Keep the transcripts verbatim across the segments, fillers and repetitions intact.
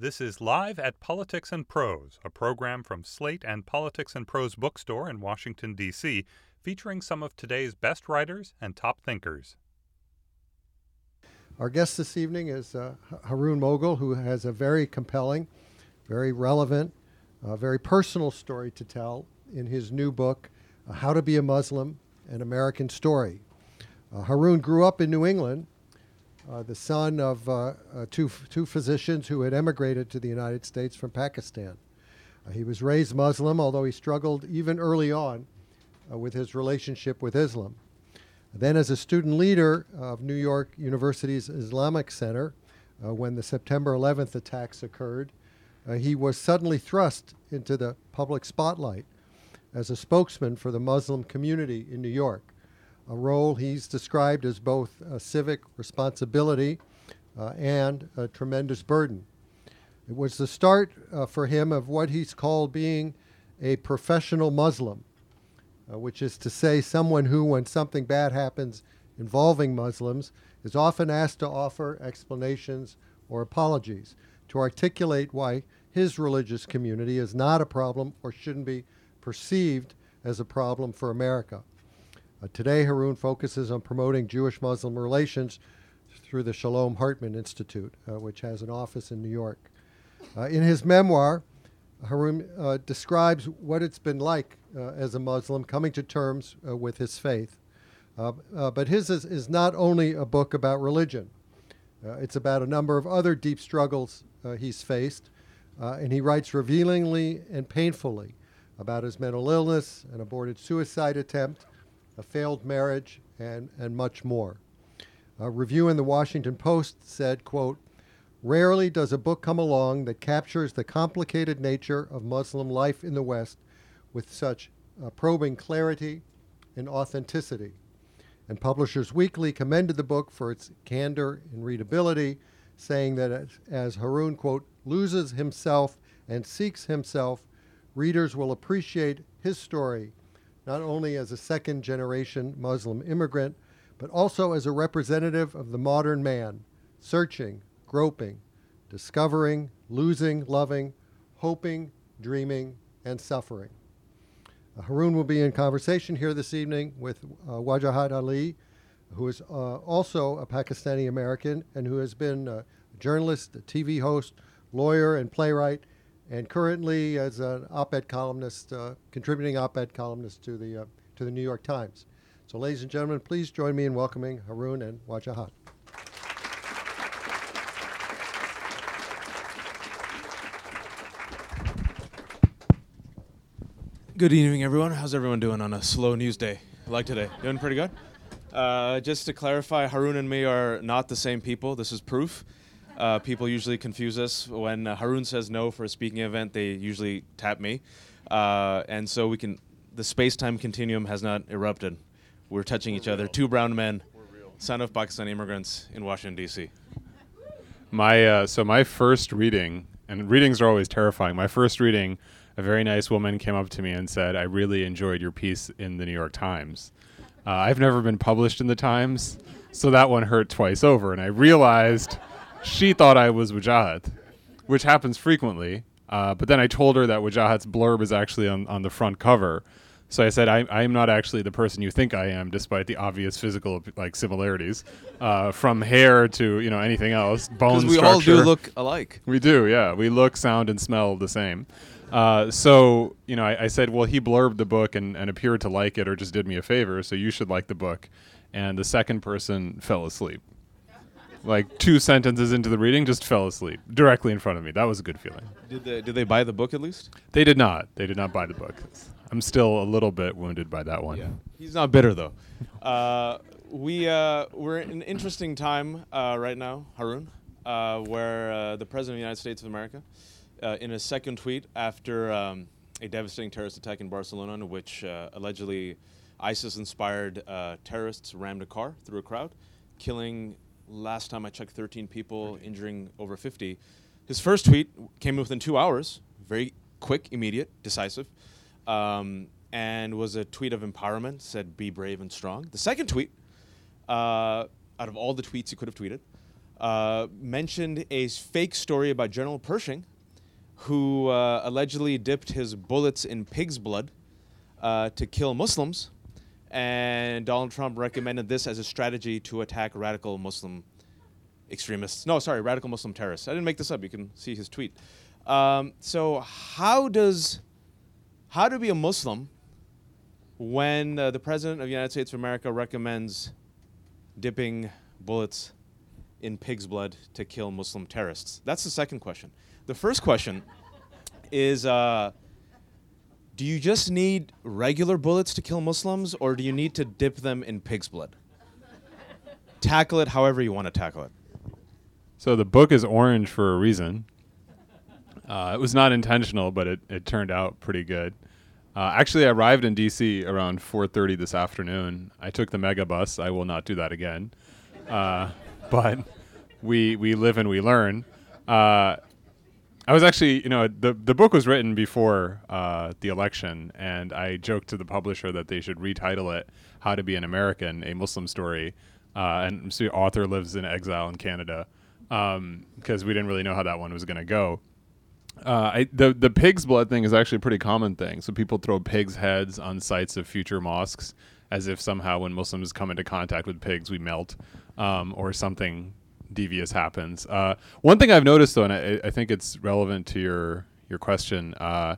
This is Live at Politics and Prose, a program from Slate and Politics and Prose bookstore in Washington, D C, featuring some of today's best writers and top thinkers. Our guest this evening is uh, Haroon Moghal, who has a very compelling, very relevant, uh, very personal story to tell in his new book, uh, How to Be a Muslim, An American Story. Uh, Haroon grew up in New England, uh, the son of uh, uh, two, two physicians who had emigrated to the United States from Pakistan. Uh, he was raised Muslim, although he struggled even early on uh, with his relationship with Islam. Then as a student leader of New York University's Islamic Center, uh, when the September eleventh attacks occurred, uh, he was suddenly thrust into the public spotlight as a spokesman for the Muslim community in New York, a role he's described as both a civic responsibility uh, and a tremendous burden. It was the start uh, for him of what he's called being a professional Muslim, Uh, which is to say someone who, when something bad happens involving Muslims, is often asked to offer explanations or apologies to articulate why his religious community is not a problem or shouldn't be perceived as a problem for America. Uh, today, Haroon focuses on promoting Jewish-Muslim relations through the Shalom Hartman Institute, uh, which has an office in New York. Uh, in his memoir, Haroon uh, describes what it's been like uh, as a Muslim coming to terms uh, with his faith. Uh, uh, but his is, is not only a book about religion. Uh, it's about a number of other deep struggles uh, he's faced, uh, and he writes revealingly and painfully about his mental illness, an aborted suicide attempt, a failed marriage, and, and much more. A review in the Washington Post said, quote, "Rarely does a book come along that captures the complicated nature of Muslim life in the West with such uh, probing clarity and authenticity." And Publishers Weekly commended the book for its candor and readability, saying that as, as Haroon, quote, "loses himself and seeks himself, readers will appreciate his story, not only as a second-generation Muslim immigrant, but also as a representative of the modern man, searching, groping, discovering, losing, loving, hoping, dreaming, and suffering." Uh, Haroon will be in conversation here this evening with uh, Wajahat Ali, who is uh, also a Pakistani American and who has been a journalist, a T V host, lawyer, and playwright, and currently as an op-ed columnist, uh, contributing op-ed columnist to the uh, to the New York Times. So, ladies and gentlemen, please join me in welcoming Haroon and Wajahat. Good evening, everyone. How's everyone doing on a slow news day like today? Doing pretty good? Uh, just to clarify, Haroon and me are not the same people. This is proof. Uh, people usually confuse us. When uh, Haroon says no for a speaking event, they usually tap me. Uh, and so we can, the space-time continuum has not erupted. We're touching We're each real. other. Two brown men, son of Pakistani immigrants in Washington, D C My uh, So my first reading, and readings are always terrifying, my first reading, a very nice woman came up to me and said, "I really enjoyed your piece in the New York Times." Uh, I've never been published in the Times, so that one hurt twice over. And I realized she thought I was Wajahat, which happens frequently. Uh, but then I told her that Wajahat's blurb is actually on, on the front cover. So I said, I, I am not actually the person you think I am, despite the obvious physical like similarities, uh, from hair to you know anything else, bone structure. Because we all do look alike. We do, yeah. We look, sound, and smell the same. Uh, so, you know, I, I said, well, he blurbed the book and, and appeared to like it or just did me a favor, so you should like the book. And the second person fell asleep. Like two sentences into the reading, just fell asleep directly in front of me. That was a good feeling. Did they, did they buy the book at least? They did not. They did not buy the book. I'm still a little bit wounded by that one. Yeah. He's not bitter, though. uh, we, uh, we're in an interesting time uh, right now, Haroon, uh, where uh, the President of the United States of America, Uh, in a second tweet after um, a devastating terrorist attack in Barcelona in which uh, allegedly ISIS-inspired uh, terrorists rammed a car through a crowd, killing, last time I checked, thirteen people, injuring over fifty. His first tweet came within two hours, very quick, immediate, decisive, um, and was a tweet of empowerment, said, "Be brave and strong." The second tweet, uh, out of all the tweets he could have tweeted, uh, mentioned a fake story about General Pershing, who uh, allegedly dipped his bullets in pig's blood uh, to kill Muslims. And Donald Trump recommended this as a strategy to attack radical Muslim extremists. No, sorry, radical Muslim terrorists. I didn't make this up. You can see his tweet. Um, so how does, how to be a Muslim when uh, the President of the United States of America recommends dipping bullets in pig's blood to kill Muslim terrorists? That's the second question. The first question is, uh, do you just need regular bullets to kill Muslims, or do you need to dip them in pig's blood? Tackle it however you want to tackle it. So the book is orange for a reason. Uh, it was not intentional, but it, it turned out pretty good. Uh, actually, I arrived in D C around four thirty this afternoon. I took the mega bus. I will not do that again. Uh, but we we live and we learn. Uh, I was actually, you know, the the book was written before uh, the election, and I joked to the publisher that they should retitle it "How to Be an American: A Muslim Story," uh, and so the author lives in exile in Canada, because um, we didn't really know how that one was going to go. Uh, I, the the pig's blood thing is actually a pretty common thing. So people throw pigs' heads on sites of future mosques, as if somehow when Muslims come into contact with pigs, we melt, um, or something devious happens. Uh, one thing I've noticed, though, and I, I think it's relevant to your your question, uh,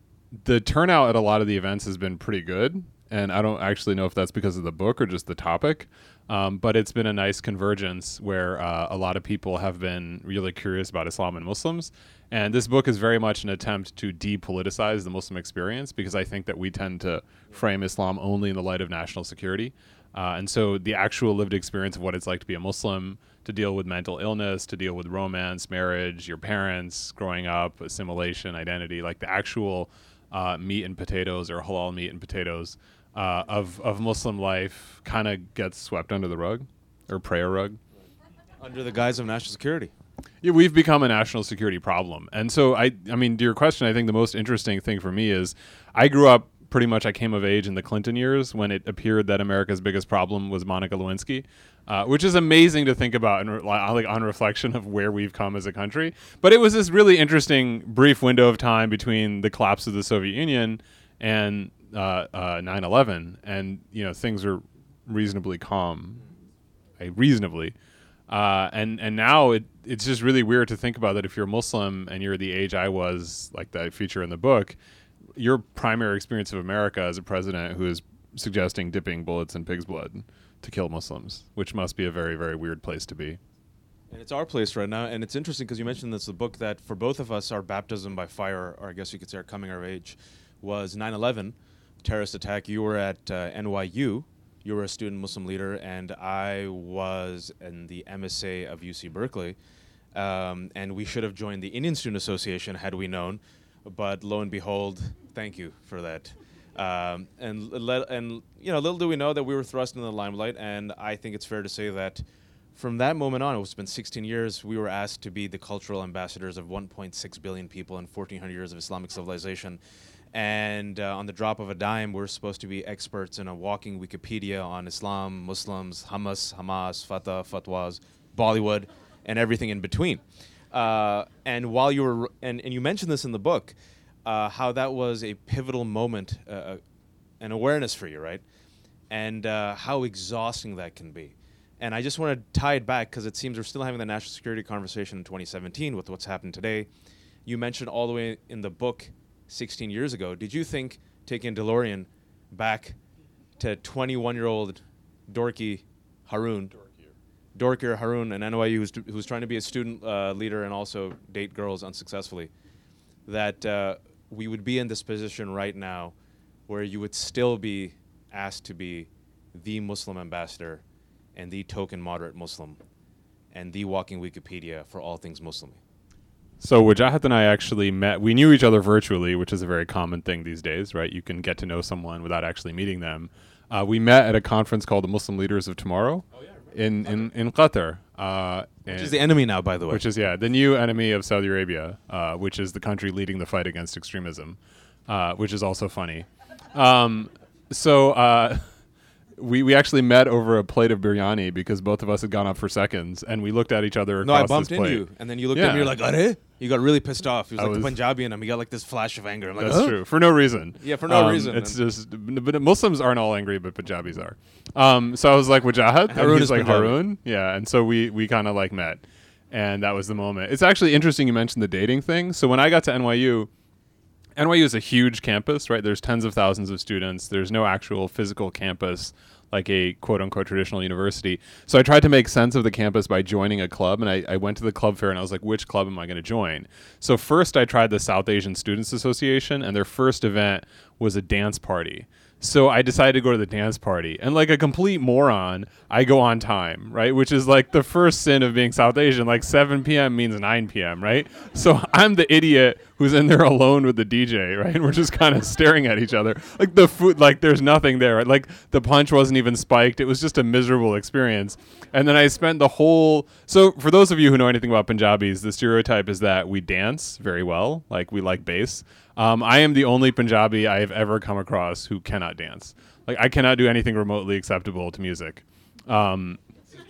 the turnout at a lot of the events has been pretty good, and I don't actually know if that's because of the book or just the topic, um, but it's been a nice convergence where uh, a lot of people have been really curious about Islam and Muslims, and this book is very much an attempt to depoliticize the Muslim experience, because I think that we tend to frame Islam only in the light of national security, uh, and so the actual lived experience of what it's like to be a Muslim, to deal with mental illness, to deal with romance, marriage, your parents, growing up, assimilation, identity, like the actual uh, meat and potatoes, or halal meat and potatoes uh, of, of Muslim life kind of gets swept under the rug, or prayer rug. Under the guise of national security. Yeah, we've become a national security problem. And so, I, I mean, to your question, I think the most interesting thing for me is I grew up pretty much, I came of age in the Clinton years when it appeared that America's biggest problem was Monica Lewinsky, uh, which is amazing to think about and re- like on reflection of where we've come as a country. But it was this really interesting brief window of time between the collapse of the Soviet Union and uh, uh, nine eleven, and you know things were reasonably calm, uh, reasonably. Uh, and and now it it's just really weird to think about that if you're Muslim and you're the age I was, like that feature in the book, your primary experience of America as a president who is suggesting dipping bullets in pig's blood to kill Muslims, which must be a very, very weird place to be. And it's our place right now, and it's interesting because you mentioned this, the book that for both of us, our baptism by fire, or I guess you could say our coming of age, was nine eleven, terrorist attack. You were at uh, N Y U. You were a student Muslim leader, and I was in the M S A of U C Berkeley. Um, and we should have joined the Indian Student Association had we known. But lo and behold, thank you for that. Um, and, let, and, you know, little do we know that we were thrust into the limelight, and I think it's fair to say that from that moment on, it's been sixteen years, we were asked to be the cultural ambassadors of one point six billion people and fourteen hundred years of Islamic civilization. And uh, on the drop of a dime, we're supposed to be experts in a walking Wikipedia on Islam, Muslims, Hamas, Hamas, Fatah, Fatwas, Bollywood, and everything in between. Uh, and while you were, and, and you mentioned this in the book, uh, how that was a pivotal moment, uh, an awareness for you, right? And uh, how exhausting that can be. And I just want to tie it back because it seems we're still having the national security conversation in twenty seventeen with what's happened today. You mentioned all the way in the book sixteen years ago. Did you think taking DeLorean back to twenty-one-year-old dorky Haroon, dorkier Haroon in N Y U who's, who's trying to be a student uh, leader and also date girls unsuccessfully, that uh, we would be in this position right now where you would still be asked to be the Muslim ambassador and the token moderate Muslim and the walking Wikipedia for all things Muslim? So Wajahat and I actually met, we knew each other virtually, which is a very common thing these days, right? You can get to know someone without actually meeting them. Uh, we met at a conference called the Muslim Leaders of Tomorrow oh, yeah, in, in, in Qatar. Uh, which is the enemy now, by the way. Which is, yeah, the new enemy of Saudi Arabia, uh, which is the country leading the fight against extremism, uh, which is also funny. Um, so uh, we, we actually met over a plate of biryani because both of us had gone up for seconds, and we looked at each other No, across I bumped this into plate. you, and then you looked Yeah. at me. You're like, "Are?" You got really pissed off. He was I like the was- Punjabi in him. He got like this flash of anger. I'm like, That's "Huh?" true. For no reason. Yeah, for no Um, reason. It's And- just, but Muslims aren't all angry, but Punjabis are. Um, so I was like, Wajahat? And Haroon he's is like, Punjabi. Haroon? Yeah. And so we, we kind of like met. And that was the moment. It's actually interesting you mentioned the dating thing. So when I got to N Y U, N Y U is a huge campus, right? There's tens of thousands of students. There's no actual physical campus like a quote unquote traditional university. So I tried to make sense of the campus by joining a club, and I, I went to the club fair and I was like, which club am I going to join? So first I tried the South Asian Students Association, and their first event was a dance party. So I decided to go to the dance party, and like a complete moron, I go on time, right? Which is like the first sin of being South Asian. Like seven p.m. means nine p.m., right? So I'm the idiot who's in there alone with the D J, right? And we're just kind of staring at each other. Like the food, like there's nothing there. Right? Like the punch wasn't even spiked. It was just a miserable experience. And then I spent the whole. So for those of you who know anything about Punjabis, the stereotype is that we dance very well, like we like bass. Um, I am the only Punjabi I have ever come across who cannot dance. Like I cannot do anything remotely acceptable to music. Um,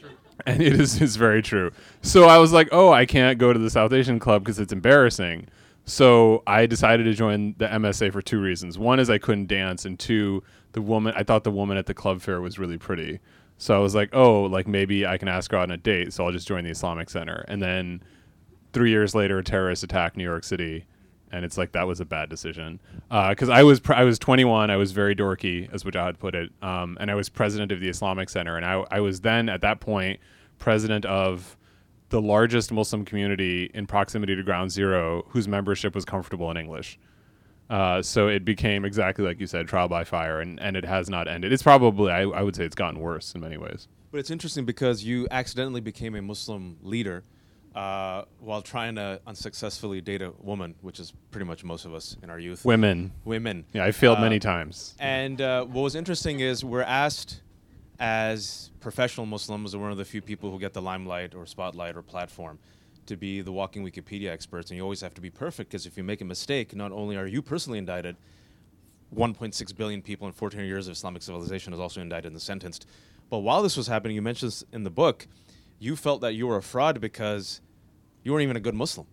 and it is is very true. So I was like, oh, I can't go to the South Asian club because it's embarrassing. So I decided to join the M S A for two reasons. One is I couldn't dance, and two, the woman I thought the woman at the club fair was really pretty. So I was like, oh, like maybe I can ask her out on a date. So I'll just join the Islamic Center. And then three years later, a terrorist attacked New York City. And it's like that was a bad decision because uh, I was pr- I was twenty-one. I was very dorky, as Wajahat put it, um, and I was president of the Islamic Center. And I, I was then at that point president of the largest Muslim community in proximity to Ground Zero, whose membership was comfortable in English. Uh, so it became exactly like you said, trial by fire, and, and it has not ended. It's probably I, I would say it's gotten worse in many ways. But it's interesting because you accidentally became a Muslim leader uh, while trying to unsuccessfully date a woman, which is pretty much most of us in our youth. Women, Women. yeah, I failed Uh, many times. And uh, what was interesting is we're asked as professional Muslims, we're one of the few people who get the limelight or spotlight or platform to be the walking Wikipedia experts. And you always have to be perfect because if you make a mistake, not only are you personally indicted, one point six billion people in fourteen years of Islamic civilization is also indicted and sentenced. But while this was happening, you mentioned this in the book, you felt that you were a fraud because you weren't even a good Muslim.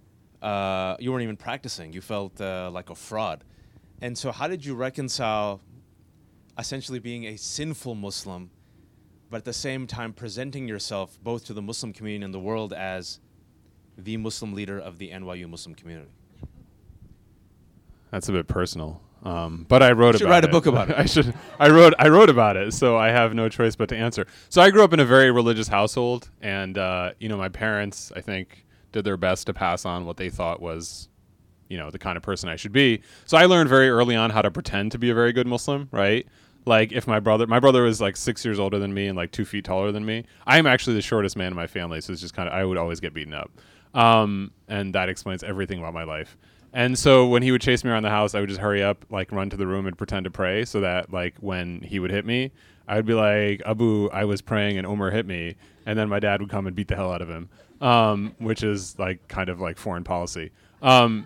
Uh, you weren't even practicing. You felt uh, like a fraud. And so how did you reconcile essentially being a sinful Muslim, but at the same time presenting yourself both to the Muslim community and the world as the Muslim leader of the N Y U Muslim community? That's a bit personal. Um, but I wrote You should about write it. a book about it. I should. I wrote. I wrote about it, so I have no choice but to answer. So I grew up in a very religious household, and uh, you know, my parents, I think, did their best to pass on what they thought was, you know, the kind of person I should be. So I learned very early on how to pretend to be a very good Muslim, right? Like if my brother, my brother was like six years older than me and like two feet taller than me. I am actually the shortest man in my family, so it's just kind of I would always get beaten up, um, and that explains everything about my life. And so when he would chase me around the house, I would just hurry up, like run to the room and pretend to pray so that like when he would hit me, I would be like, Abu, I was praying and Omar hit me. And then my dad would come and beat the hell out of him, um, which is like kind of like foreign policy. Um,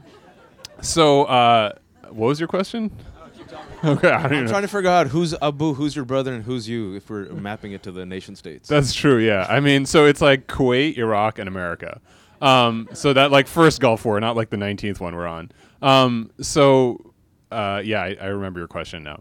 so uh, what was your question? Okay, I don't even I'm know. trying to figure out who's Abu, who's your brother, and who's you if we're mapping it to the nation states. That's true, yeah. I mean, so it's like Kuwait, Iraq, and America. Um, so that like first Gulf War, not like the nineteenth one we're on. Um, so uh, yeah, I, I remember your question now.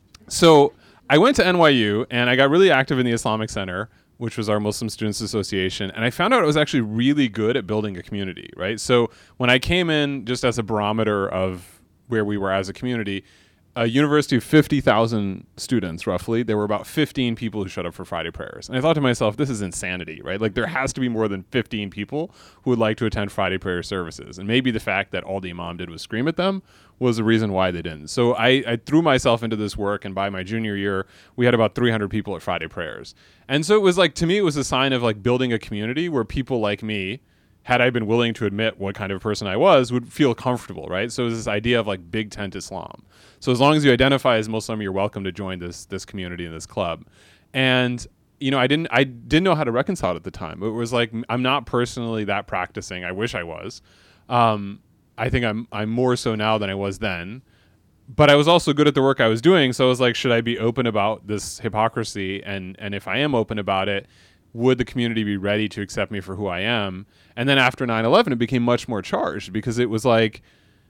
So I went to N Y U and I got really active in the Islamic Center, which was our Muslim Students Association, and I found out I was actually really good at building a community, right? So when I came in just as a barometer of where we were as a community, a university of fifty thousand students, roughly, there were about fifteen people who showed up for Friday prayers. And I thought to myself, this is insanity, right? Like, there has to be more than fifteen people who would like to attend Friday prayer services. And maybe the fact that all the imam did was scream at them was the reason why they didn't. So I, I threw myself into this work, and by my junior year, we had about three hundred people at Friday prayers. And so it was like, to me, it was a sign of like building a community where people like me, had I been willing to admit what kind of person I was, would feel comfortable, right? So it was this idea of like big tent Islam. So as long as you identify as Muslim, you're welcome to join this this community and this club. And you know, I didn't I didn't know how to reconcile it at the time. It was like, I'm not personally that practicing. I wish I was. Um, I think I'm I'm more so now than I was then. but I was also good at the work I was doing. So I was like, should I be open about this hypocrisy? And, and if I am open about it, would the community be ready to accept me for who I am? And then after nine eleven, it became much more charged because it was like,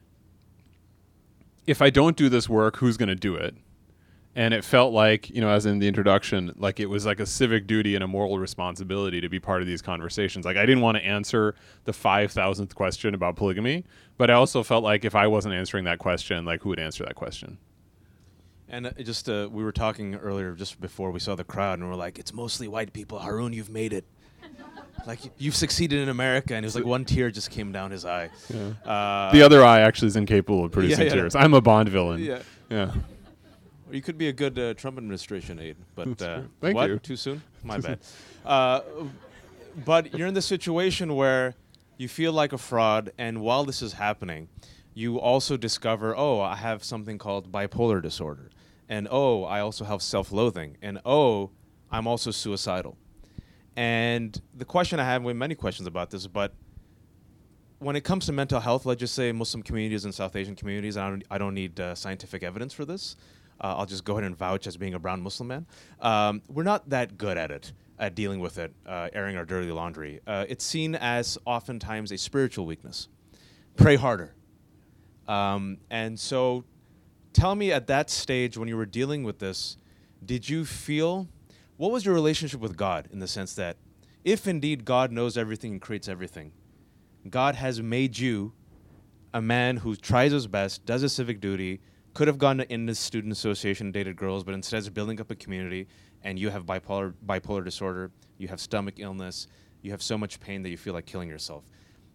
if I don't do this work, who's going to do it? And it felt like, you know, as in the introduction, like it was like a civic duty and a moral responsibility to be part of these conversations. Like I didn't want to answer the five thousandth question about polygamy, but I also felt like if I wasn't answering that question, like who would answer that question? And uh, just uh, we were talking earlier, just before we saw the crowd, and we're like, it's mostly white people. Haroon, you've made it. Like you've succeeded in America, and it was like one tear just came down his eye. Yeah. Uh, The other eye actually is incapable of producing yeah, yeah. tears. I'm a Bond villain. Yeah. Yeah. Or you could be a good uh, Trump administration aide, but uh, Thank what? you. Too soon? My bad. Uh, but you're in this situation where you feel like a fraud, and while this is happening, you also discover, oh, I have something called bipolar disorder, and oh, I also have self-loathing, and oh, I'm also suicidal. And the question I have, we have many questions about this, but when it comes to mental health, let's just say Muslim communities and South Asian communities, I don't, I don't need uh, scientific evidence for this. Uh, I'll just go ahead and vouch as being a brown Muslim man. Um, we're not that good at it, at dealing with it, uh, airing our dirty laundry. Uh, it's seen as oftentimes a spiritual weakness. Pray harder. Um, and so tell me at that stage when you were dealing with this, did you feel, what was your relationship with God in the sense that if indeed God knows everything and creates everything, God has made you a man who tries his best, does his civic duty, could have gone in the student association and dated girls, but instead is building up a community, and you have bipolar bipolar disorder, you have stomach illness, you have so much pain that you feel like killing yourself.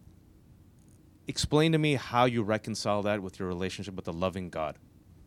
Explain to me how you reconcile that with your relationship with the loving God.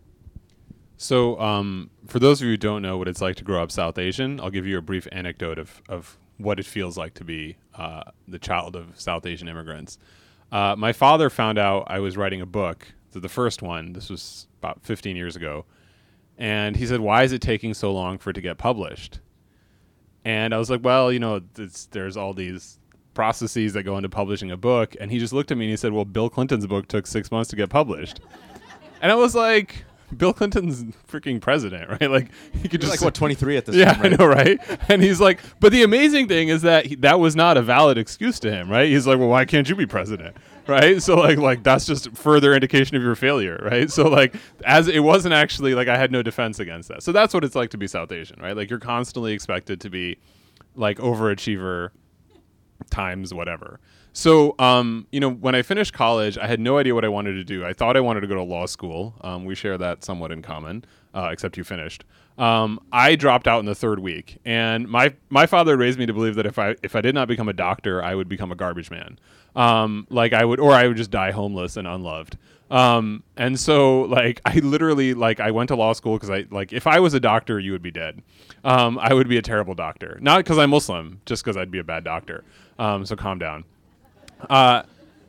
So um, for those of you who don't know what it's like to grow up South Asian, I'll give you a brief anecdote of, of what it feels like to be uh, the child of South Asian immigrants. Uh, my father found out I was writing a book, the first one. This was about fifteen years ago. And he said, why is it taking so long for it to get published? And I was like, well, you know, it's, there's all these processes that go into publishing a book. And he just looked at me and he said, well, Bill Clinton's book took six months to get published. And I was like, Bill Clinton's freaking president, right? Like he could You're just like, what, twenty-three at this yeah, time, right? I know, right? And he's like, but the amazing thing is that he, that was not a valid excuse to him, right? He's like, well, why can't you be president, right? So like, like that's just further indication of your failure, right? So like, as it wasn't actually like I had no defense against that. So that's what it's like to be South Asian, right? Like you're constantly expected to be like overachiever times whatever. So, um, you know, when I finished college, I had no idea what I wanted to do. I thought I wanted to go to law school. Um, we share that somewhat in common, uh, except you finished. Um, I dropped out in the third week, and my my father raised me to believe that if I if I did not become a doctor, I would become a garbage man. Um, like I would, or I would just die homeless and unloved. Um, and so, like, I literally, like, I went to law school because I, like, if I was a doctor, you would be dead. Um, I would be a terrible doctor, not because I'm Muslim, just because I'd be a bad doctor. Um, so calm down. Uh,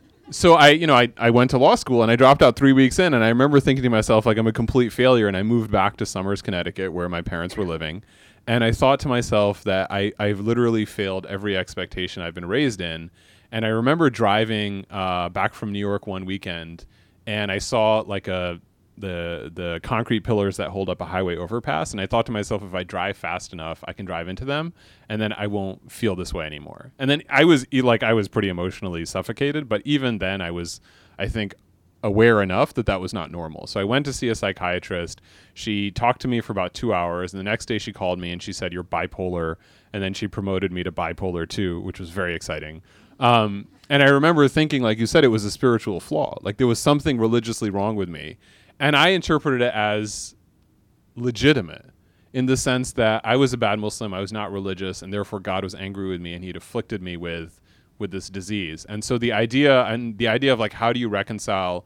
so I, you know, I, I went to law school and I dropped out three weeks in, and I remember thinking to myself, like, I'm a complete failure. And I moved back to Somers, Connecticut, where my parents were living. And I thought to myself that I, I've literally failed every expectation I've been raised in. And I remember driving uh, back from New York one weekend, and I saw like a the the concrete pillars that hold up a highway overpass, and I thought to myself, if I drive fast enough, I can drive into them, and then I won't feel this way anymore. And then I was like, I was pretty emotionally suffocated, but even then, I was, I think, aware enough that that was not normal. So I went to see a psychiatrist. She talked to me for about two hours, and the next day she called me and she said, "You're bipolar," and then she promoted me to bipolar two, which was very exciting. Um, and I remember thinking, like you said, it was a spiritual flaw. Like there was something religiously wrong with me. And I interpreted it as legitimate in the sense that I was a bad Muslim, I was not religious, and therefore God was angry with me and he'd afflicted me with with this disease. And so the idea and the idea of like, how do you reconcile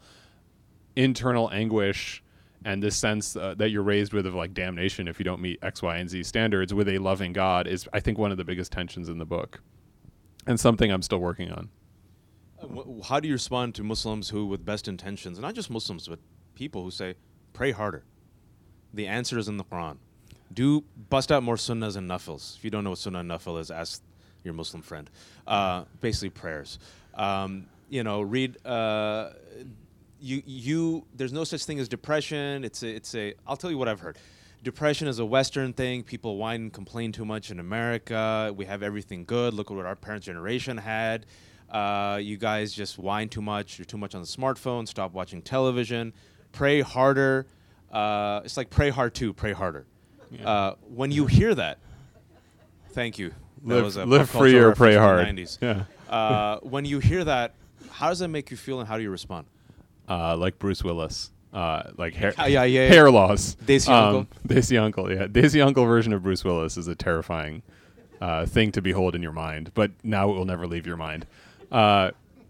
internal anguish and this sense uh, that you're raised with of like damnation if you don't meet X, Y, and Z standards with a loving God is, I think, one of the biggest tensions in the book, and something I'm still working on. Uh, wh- how do you respond to Muslims who, with best intentions, and not just Muslims, but people who say, pray harder? The answer is in the Quran. Do bust out more sunnahs and nafils. If you don't know what sunnah and nafil is, ask your Muslim friend. Uh, basically prayers. Um, you know, read, uh, you you there's no such thing as depression. It's a, it's a I'll tell you what I've heard. Depression is a Western thing. People whine and complain too much in America. We have everything good. Look at what our parents' generation had. Uh, you guys just whine too much. You're too much on the smartphone. Stop watching television. Pray harder. Uh, it's like pray hard too. Pray harder. Yeah. Uh, when you hear that, thank you. That live was a live pop free culture or pray reference from the hard. nineties. Yeah. Uh, when you hear that, how does that make you feel, and how do you respond? Uh, like Bruce Willis. Uh, like hair, Uh, yeah, yeah, yeah. hair loss. Desi um, Uncle. Desi Uncle, yeah. Desi Uncle version of Bruce Willis is a terrifying uh, thing to behold in your mind, but now it will never leave your mind. Uh,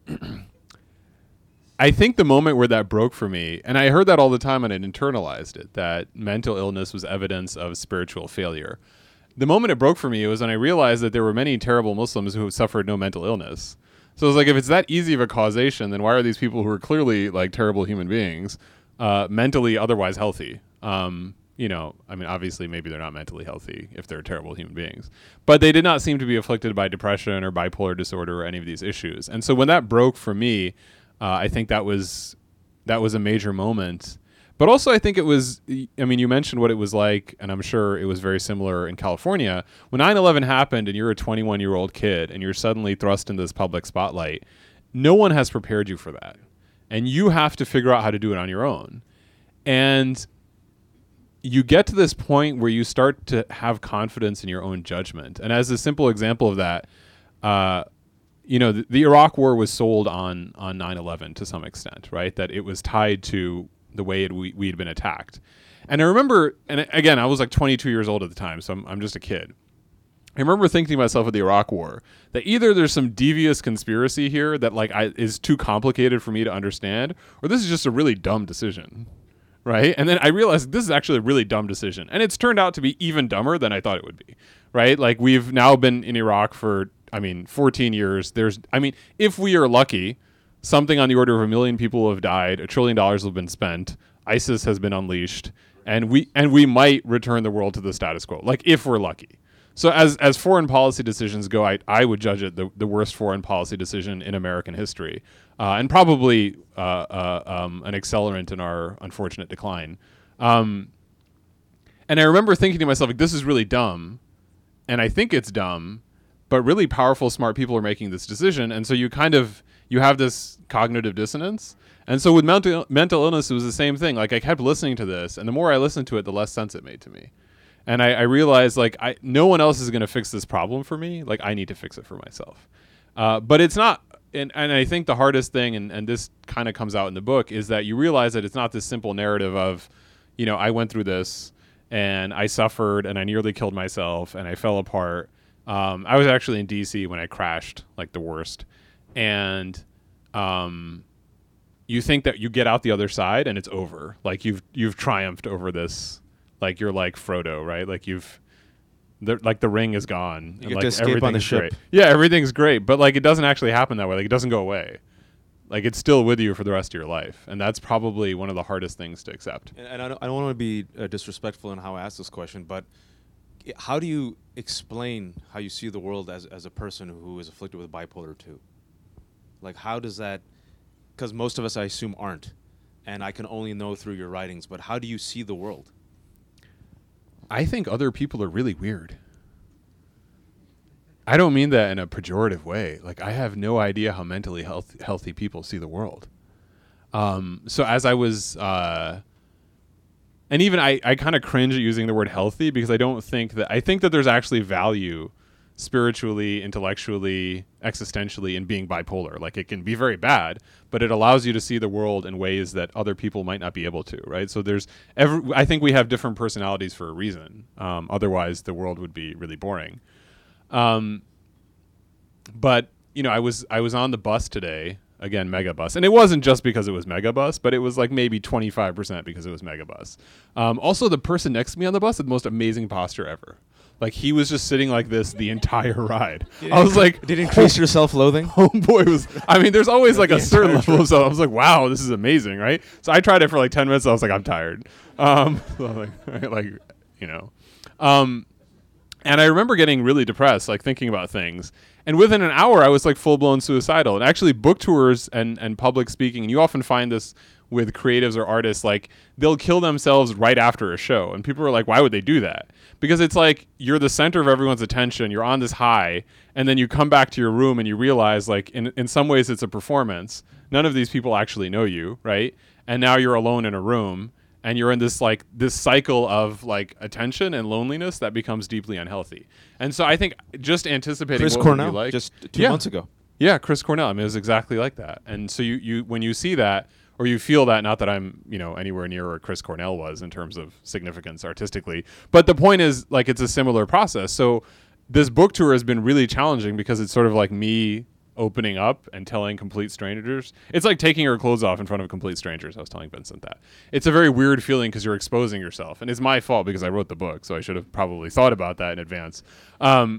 I think the moment where that broke for me, and I heard that all the time and I internalized it, that mental illness was evidence of spiritual failure. The moment it broke for me was when I realized that there were many terrible Muslims who suffered no mental illness. So it's like, if it's that easy of a causation, then why are these people who are clearly like terrible human beings uh, mentally otherwise healthy? Um, you know, I mean, obviously maybe they're not mentally healthy if they're terrible human beings, but they did not seem to be afflicted by depression or bipolar disorder or any of these issues. And so when that broke for me, uh, I think that was, that was a major moment. But also I think it was, I mean, you mentioned what it was like, and I'm sure it was very similar in California. When nine eleven happened and you're a twenty-one-year-old kid and you're suddenly thrust into this public spotlight, no one has prepared you for that. And you have to figure out how to do it on your own. And you get to this point where you start to have confidence in your own judgment. And as a simple example of that, uh, you know, the, the Iraq War was sold on on nine eleven to some extent, right? That it was tied to the way it, we, we'd been attacked. And I remember, and again, I was like twenty-two years old at the time, so I'm, I'm just a kid. I remember thinking to myself with the Iraq War that either there's some devious conspiracy here that like I, is too complicated for me to understand, or this is just a really dumb decision, right? And then I realized this is actually a really dumb decision. And it's turned out to be even dumber than I thought it would be, right? Like we've now been in Iraq for, I mean, fourteen years. There's, I mean, if we are lucky, something on the order of a million people have died, a trillion dollars have been spent, ISIS has been unleashed, and we and we might return the world to the status quo, like if we're lucky. So as as foreign policy decisions go, I, I would judge it the, the worst foreign policy decision in American history, uh, and probably uh, uh, um, an accelerant in our unfortunate decline. Um, and I remember thinking to myself, like, this is really dumb, and I think it's dumb, but really powerful, smart people are making this decision, and so you kind of you have this cognitive dissonance. And so with mental mental illness, it was the same thing. Like I kept listening to this, and the more I listened to it, the less sense it made to me. And I, I realized like I no one else is going to fix this problem for me. Like I need to fix it for myself. Uh, but it's not, and, and I think the hardest thing, and, and this kind of comes out in the book, is that you realize that it's not this simple narrative of, you know, I went through this and I suffered and I nearly killed myself and I fell apart. Um, I was actually in D C when I crashed, like the worst. And um, you think that you get out the other side and it's over. Like you've you've triumphed over this. Like you're like Frodo, right? Like you've, the, like the ring is gone. You and get like to escape on the ship. Great. Yeah, everything's great, but like it doesn't actually happen that way. Like it doesn't go away. Like it's still with you for the rest of your life, and that's probably one of the hardest things to accept. And, and I don't, I don't want to be uh, disrespectful in how I ask this question, but how do you explain how you see the world as as a person who is afflicted with bipolar two? Like how does that? Because most of us, I assume, aren't, and I can only know through your writings. But how do you see the world? I think other people are really weird. I don't mean that in a pejorative way. Like I have no idea how mentally health, healthy people see the world. Um, so as I was, uh, and even I, I kind of cringe at using the word healthy because I don't think that, I think that there's actually value spiritually, intellectually, existentially in being bipolar. Like it can be very bad, but it allows you to see the world in ways that other people might not be able to, right? So there's every, I think we have different personalities for a reason. Um, otherwise the world would be really boring. Um, but you know, I was, I was on the bus today, again, Megabus, and it wasn't just because it was Megabus, but it was like maybe twenty-five percent because it was Megabus. Um, also the person next to me on the bus had the most amazing posture ever. Like he was just sitting like this the entire ride. I was like, did it increase your self-loathing? Homeboy was, I mean, there's always like a certain level of self. I was like, wow, this is amazing, right? So I tried it for like ten minutes. I was like, I'm tired. Um, so like, right, like, you know, um, and I remember getting really depressed, like thinking about things. And within an hour, I was like full blown suicidal. And actually, book tours and, and public speaking, and you often find this with creatives or artists, like they'll kill themselves right after a show. And people are like, why would they do that? Because it's like you're the center of everyone's attention. You're on this high. And then you come back to your room and you realize, like, in, in some ways, it's a performance. None of these people actually know you, right? And now you're alone in a room. And you're in this like this cycle of like attention and loneliness that becomes deeply unhealthy. And so I think just anticipating Chris what Cornell, would be like, just two yeah. months ago. Yeah, Chris Cornell. I mean, it was exactly like that. And so you, you when you see that or you feel that, not that I'm you know anywhere near where Chris Cornell was in terms of significance artistically, but the point is like it's a similar process. So this book tour has been really challenging because it's sort of like me opening up and telling complete strangers. It's like taking your clothes off in front of complete strangers. I was telling Vincent that. It's a very weird feeling because you're exposing yourself. And it's my fault because I wrote the book, so I should have probably thought about that in advance. Um,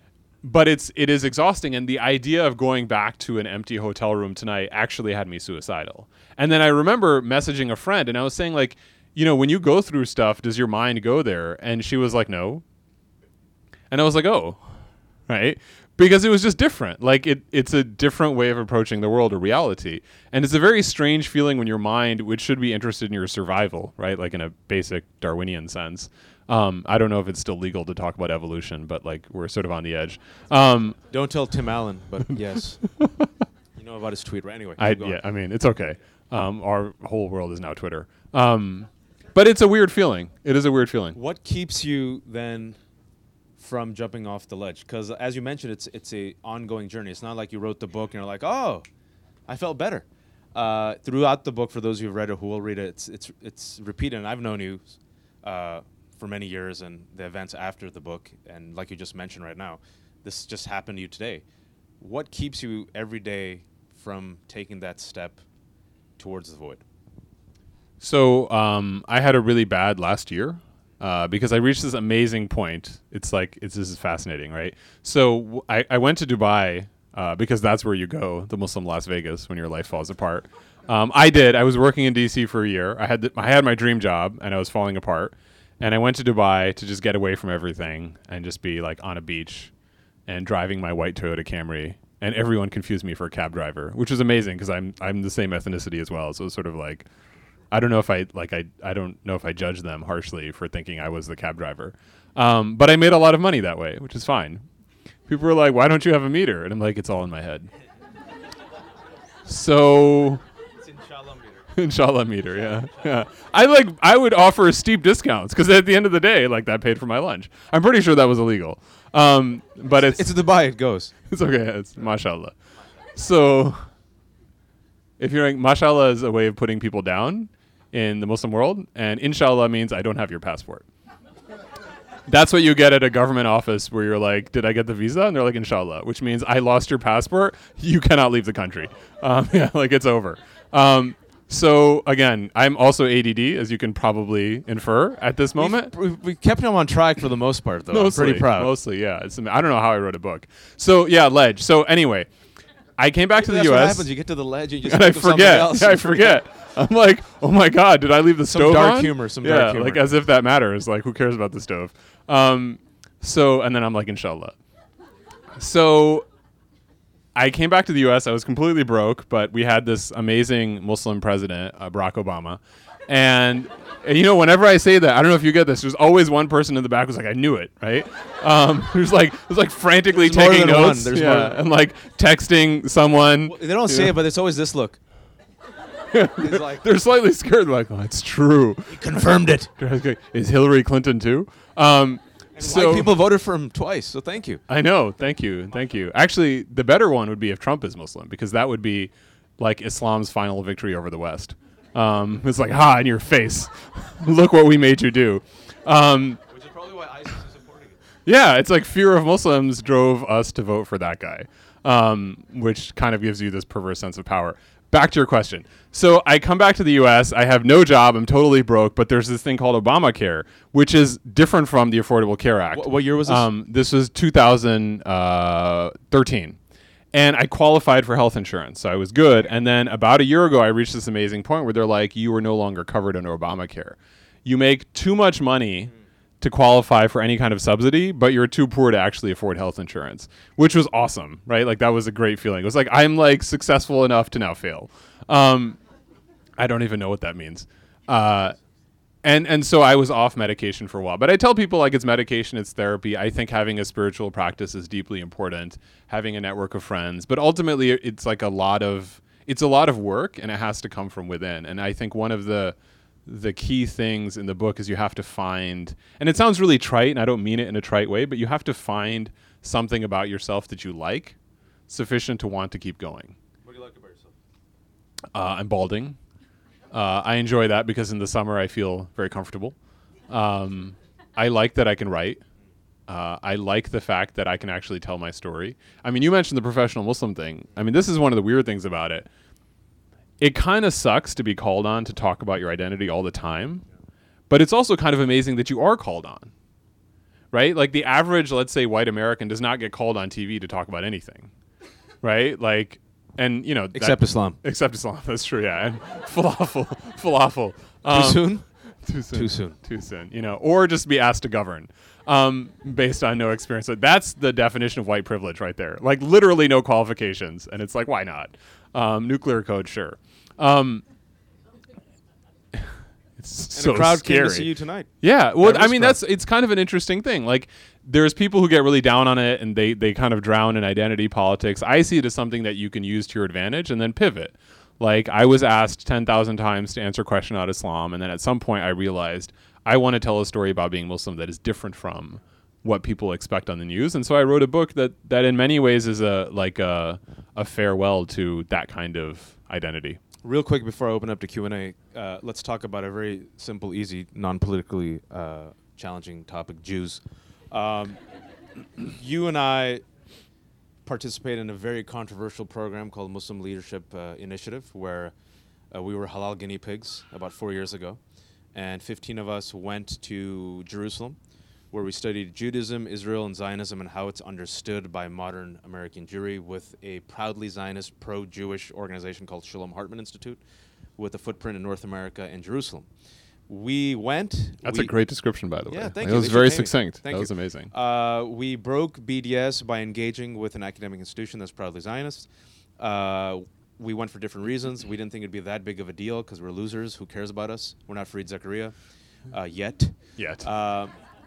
but it's, it is exhausting. And the idea of going back to an empty hotel room tonight actually had me suicidal. And then I remember messaging a friend and I was saying like, you know, when you go through stuff, does your mind go there? And she was like, no. And I was like, oh, right. Because it was just different. Like it, it's a different way of approaching the world or reality. And it's a very strange feeling when your mind, which should be interested in your survival, right? Like in a basic Darwinian sense. Um, I don't know if it's still legal to talk about evolution, but like we're sort of on the edge. Um, Don't tell Tim Allen, but yes. You know about his tweet, right? Anyway. I, keep going. yeah, I mean, it's okay. Um, our whole world is now Twitter. Um, but it's a weird feeling. It is a weird feeling. What keeps you then from jumping off the ledge? Because as you mentioned, it's it's a ongoing journey. It's not like you wrote the book and you're like, oh, I felt better. Uh, throughout the book, for those who've read it, who will read it, it's it's it's repeated. And I've known you uh, for many years, and the events after the book, and like you just mentioned right now, this just happened to you today. What keeps you every day from taking that step towards the void? So um, I had a really bad last year. Uh, because I reached this amazing point. It's like, it's this is fascinating, right? So w- I, I went to Dubai uh, because that's where you go, the Muslim Las Vegas, when your life falls apart. Um, I did. I was working in D C for a year. I had th- I had my dream job, and I was falling apart. And I went to Dubai to just get away from everything and just be like on a beach and driving my white Toyota Camry. And everyone confused me for a cab driver, which was amazing because I'm I'm the same ethnicity as well. So it was sort of like, I don't know if I like I I don't know if I judge them harshly for thinking I was the cab driver, um, but I made a lot of money that way, which is fine. People were like, "Why don't you have a meter?" And I'm like, "It's all in my head." So, It's inshallah meter. inshallah meter, yeah, yeah. I like I would offer steep discounts because at the end of the day, like that paid for my lunch. I'm pretty sure that was illegal, um, but it's It's Dubai. It goes. it's okay. It's mashallah. So, if you're like, mashallah is a way of putting people down in the Muslim world, and inshallah means I don't have your passport. That's what you get at a government office where you're like, did I get the visa? And they're like, inshallah, which means I lost your passport. You cannot leave the country. Um, yeah, like it's over. Um, so again, I'm also A D D, as you can probably infer at this moment. We've, we've, we kept him on track for the most part, though. Mostly, I'm pretty proud. Mostly, yeah. It's, I don't know how I wrote a book. So yeah, ledge. So anyway, I came back to the That's U what S happens. You get to the ledge and you just and I think of something forget. else. Yeah, I forget. I'm like, oh my god, did I leave the Some stove dark on? humor, some yeah, dark humor. like as if that matters. Like, who cares about the stove? Um, so, and then I'm like, inshallah. So, I came back to the U S. I was completely broke, but we had this amazing Muslim president, uh, Barack Obama, and, and you know, whenever I say that, I don't know if you get this. There's always one person in the back who's like, I knew it, right? Um, who's like, who's like frantically There's more taking than one. notes, There's yeah, more than- and like texting someone. Well, they don't you say know? it, but it's always this look. It's like, They're slightly scared. Like, oh, it's true. he confirmed it. Is Hillary Clinton too? Um, And so white people voted for him twice, so thank you. I know. Thank you. Thank you. Actually, the better one would be if Trump is Muslim, because that would be like Islam's final victory over the West. Um, it's like, ha, in your face. Look what we made you do. Um, Which is probably why ISIS is supporting it. yeah, it's like fear of Muslims drove us to vote for that guy, um, which kind of gives you this perverse sense of power. Back to your question. So I come back to the U S. I have no job. I'm totally broke. But there's this thing called Obamacare, which is different from the Affordable Care Act. Wh- what year was this? Um, this was two thousand thirteen. And I qualified for health insurance. So I was good. And then about a year ago, I reached this amazing point where they're like, you are no longer covered under Obamacare. You make too much money to qualify for any kind of subsidy, but you're too poor to actually afford health insurance, which was awesome, right? Like that was a great feeling. It was like, I'm like successful enough to now fail. Um, I don't even know what that means. Uh, and, and so I was off medication for a while, but I tell people like it's medication, it's therapy. I think having a spiritual practice is deeply important, having a network of friends, but ultimately it's like a lot of, it's a lot of work and it has to come from within. And I think one of the, the key things in the book is you have to find, and it sounds really trite and I don't mean it in a trite way, but you have to find something about yourself that you like sufficient to want to keep going. What do you like about yourself? Uh, I'm balding. Uh, I enjoy that because in the summer I feel very comfortable. Um, I like that I can write. Uh, I like the fact that I can actually tell my story. I mean, you mentioned the professional Muslim thing. I mean, this is one of the weird things about it. It kind of sucks to be called on to talk about your identity all the time, but it's also kind of amazing that you are called on, right? Like the average, let's say, white American does not get called on T V to talk about anything, right? Like, and you know, Except that, Islam. Except Islam, that's true, yeah. And falafel, falafel. Too soon? Too soon. Too soon. Too soon. You know, or just be asked to govern, um, based on no experience. So that's the definition of white privilege right there. Like literally no qualifications, and it's like, why not? Um, nuclear code, sure. Um, it's And so the crowd scary. came to see you tonight. Yeah, well, That I was mean, proud. that's it's kind of an interesting thing. Like, there's people who get really down on it, and they they kind of drown in identity politics. I see it as something that you can use to your advantage and then pivot. Like, I was asked ten thousand times to answer a question about Islam, and then at some point I realized I want to tell a story about being Muslim that is different from what people expect on the news, and so I wrote a book that that in many ways is a like a a farewell to that kind of identity. Real quick before I open up to Q and A, uh, let's talk about a very simple, easy, non-politically uh, challenging topic, Jews. Um, you and I participate in a very controversial program called Muslim Leadership uh, Initiative, where uh, we were halal guinea pigs about four years ago, and fifteen of us went to Jerusalem, where we studied Judaism, Israel, and Zionism and how it's understood by modern American Jewry with a proudly Zionist, pro-Jewish organization called Shalom Hartman Institute with a footprint in North America and Jerusalem. We went... That's we, a great description, by the Yeah, way. thank Like, you. That was They very should pay me. succinct. Thank that you. was amazing. Uh, we broke B D S by engaging with an academic institution that's proudly Zionist. Uh, we went for different reasons. We didn't think it'd be that big of a deal because we're losers. Who cares about us? We're not Fareed Zakaria uh, yet. Yet. Uh,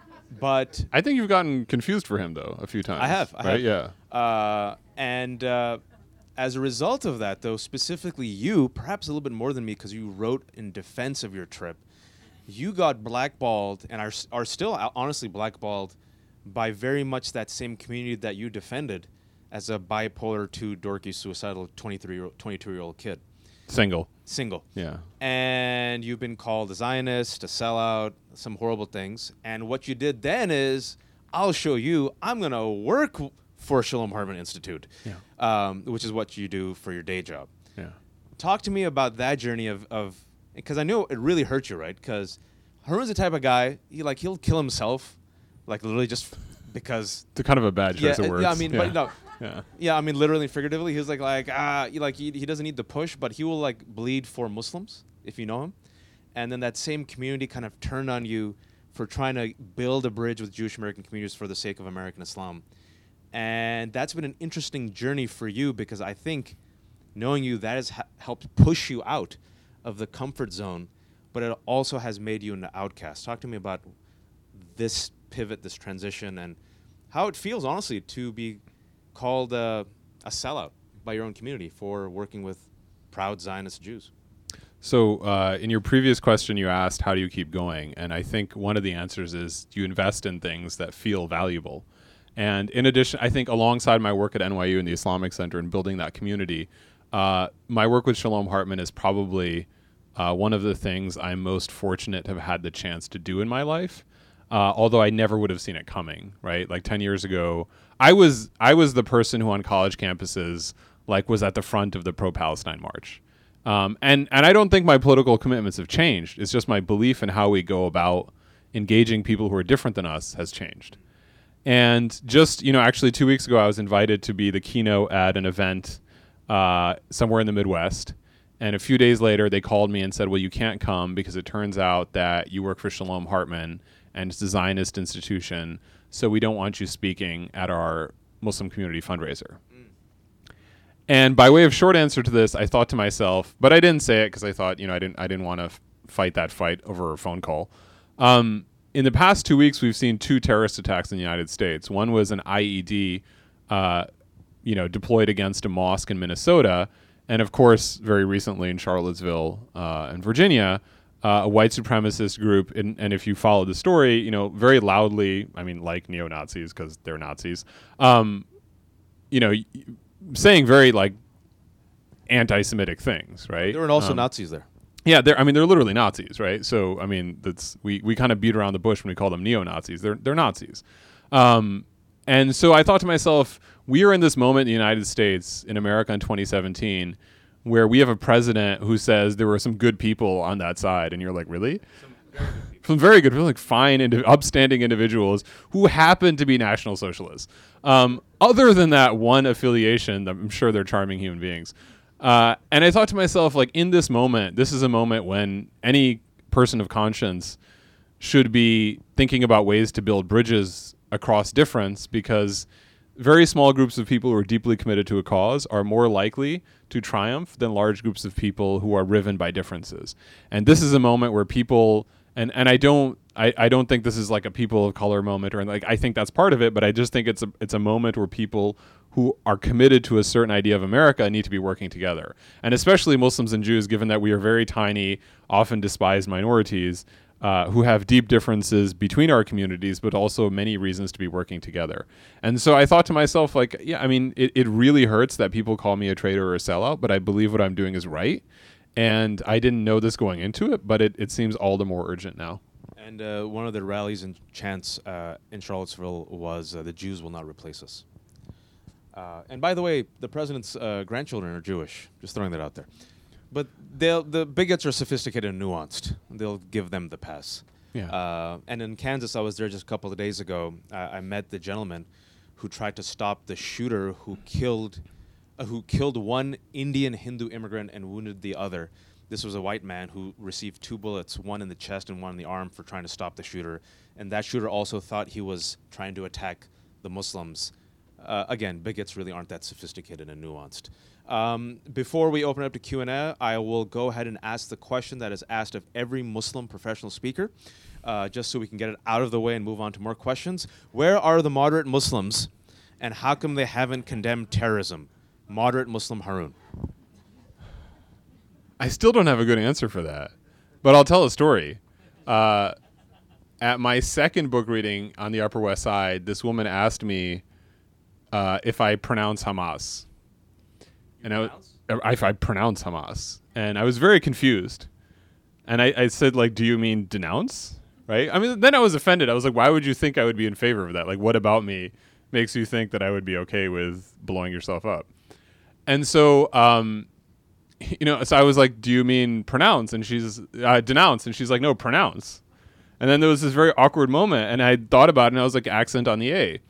but I think you've gotten confused for him, though, a few times. I have. I right? have. Yeah. Uh, and uh, as a result of that, though, specifically you, perhaps a little bit more than me because you wrote in defense of your trip, you got blackballed and are, are still uh, honestly blackballed by very much that same community that you defended as a bipolar two dorky suicidal twenty-three-year-old, twenty-two-year-old kid. Single. Single. Yeah. And you've been called a Zionist, a sellout, some horrible things. And what you did then is, I'll show you, I'm going to work w- for Shalom Hartman Institute, Yeah. um, which is what you do for your day job. Yeah. Talk to me about that journey of, of because I know it really hurt you, right? Because Harun's the type of guy, he like he'll kill himself, like literally just because. It's a kind of a bad choice yeah, of uh, words. yeah, I mean, yeah. but no. Yeah. Yeah, I mean, literally and figuratively, he was like, like, ah, he, like he, he doesn't need the push, but he will like bleed for Muslims if you know him, and then that same community kind of turned on you for trying to build a bridge with Jewish American communities for the sake of American Islam, and that's been an interesting journey for you because I think, knowing you, that has ha- helped push you out of the comfort zone, but it also has made you an outcast. Talk to me about this pivot, this transition, and how it feels, honestly, to be called uh, a sellout by your own community for working with proud Zionist Jews. So uh, in your previous question, you asked, how do you keep going? And I think one of the answers is you invest in things that feel valuable. And in addition, I think alongside my work at N Y U and the Islamic Center and building that community, uh, my work with Shalom Hartman is probably uh, one of the things I'm most fortunate to have had the chance to do in my life. Uh, although I never would have seen it coming, right? Like ten years ago, I was I was the person who on college campuses like was at the front of the pro-Palestine march. Um, and, and I don't think my political commitments have changed. It's just my belief in how we go about engaging people who are different than us has changed. And just, you know, actually two weeks ago, I was invited to be the keynote at an event uh, somewhere in the Midwest. And a few days later, they called me and said, well, you can't come because it turns out that you work for Shalom Hartman and it's a Zionist institution, so we don't want you speaking at our Muslim community fundraiser. Mm. And by way of short answer to this, I thought to myself, but I didn't say it because I thought, you know, I didn't I didn't want to f- fight that fight over a phone call. Um, in the past two weeks, we've seen two terrorist attacks in the United States. One was an I E D, uh, you know, deployed against a mosque in Minnesota. And of course, very recently in Charlottesville uh, in Virginia, uh, a white supremacist group, and, and if you follow the story, you know, very loudly, I mean, like neo-Nazis, because they're Nazis, um, you know, y- saying very, like, anti-Semitic things, right? There were also um, Nazis there. Yeah, they're, I mean, they're literally Nazis, right? So, I mean, that's we, we kind of beat around the bush when we call them neo-Nazis. They're, they're Nazis. Um, and so I thought to myself, we are in this moment in the United States, in America in twenty seventeen, where we have a president who says there were some good people on that side. And you're like, really? Some very good people, like fine, indi- upstanding individuals who happen to be National Socialists. Um, other than that one affiliation, I'm sure they're charming human beings. Uh, and I thought to myself, like, in this moment, this is a moment when any person of conscience should be thinking about ways to build bridges across difference, because very small groups of people who are deeply committed to a cause are more likely to triumph than large groups of people who are riven by differences. And this is a moment where people, and, and I don't, I, I don't think this is like a people of color moment, or like, I think that's part of it, but I just think it's a, it's a moment where people who are committed to a certain idea of America need to be working together. And especially Muslims and Jews, given that we are very tiny, often despised minorities, uh, who have deep differences between our communities, but also many reasons to be working together. And so I thought to myself, like, yeah, I mean, it, it really hurts that people call me a traitor or a sellout, but I believe what I'm doing is right. And I didn't know this going into it, but it, it seems all the more urgent now. And uh, one of the rallies and chants uh, in Charlottesville was, uh, the Jews will not replace us. Uh, and by the way, the president's uh, grandchildren are Jewish. Just throwing that out there. But they'll, the bigots are sophisticated and nuanced. They'll give them the pass. Yeah. Uh, and in Kansas, I was there just a couple of days ago. Uh, I met the gentleman who tried to stop the shooter who killed, uh, who killed one Indian Hindu immigrant and wounded the other. This was a white man who received two bullets, one in the chest and one in the arm, for trying to stop the shooter. And that shooter also thought he was trying to attack the Muslims. Uh, again, bigots really aren't that sophisticated and nuanced. Um, before we open up to Q and A, I will go ahead and ask the question that is asked of every Muslim professional speaker, uh, just so we can get it out of the way and move on to more questions. Where are the moderate Muslims, and how come they haven't condemned terrorism? Moderate Muslim Haroon. I still don't have a good answer for that, but I'll tell a story. Uh, at my second book reading on the Upper West Side, this woman asked me uh, if I pronounce Hamas. You and I, w- if I pronounce Hamas. And I was very confused. And I, I said, like, do you mean denounce? Right? I mean, then I was offended. I was like, why would you think I would be in favor of that? Like, what about me makes you think that I would be okay with blowing yourself up? And so... Um, You know, so I was like, do you mean pronounce? And she's, uh, denounce. And she's like, no, pronounce. And then there was this very awkward moment. And I thought about it, and I was like, accent on the A.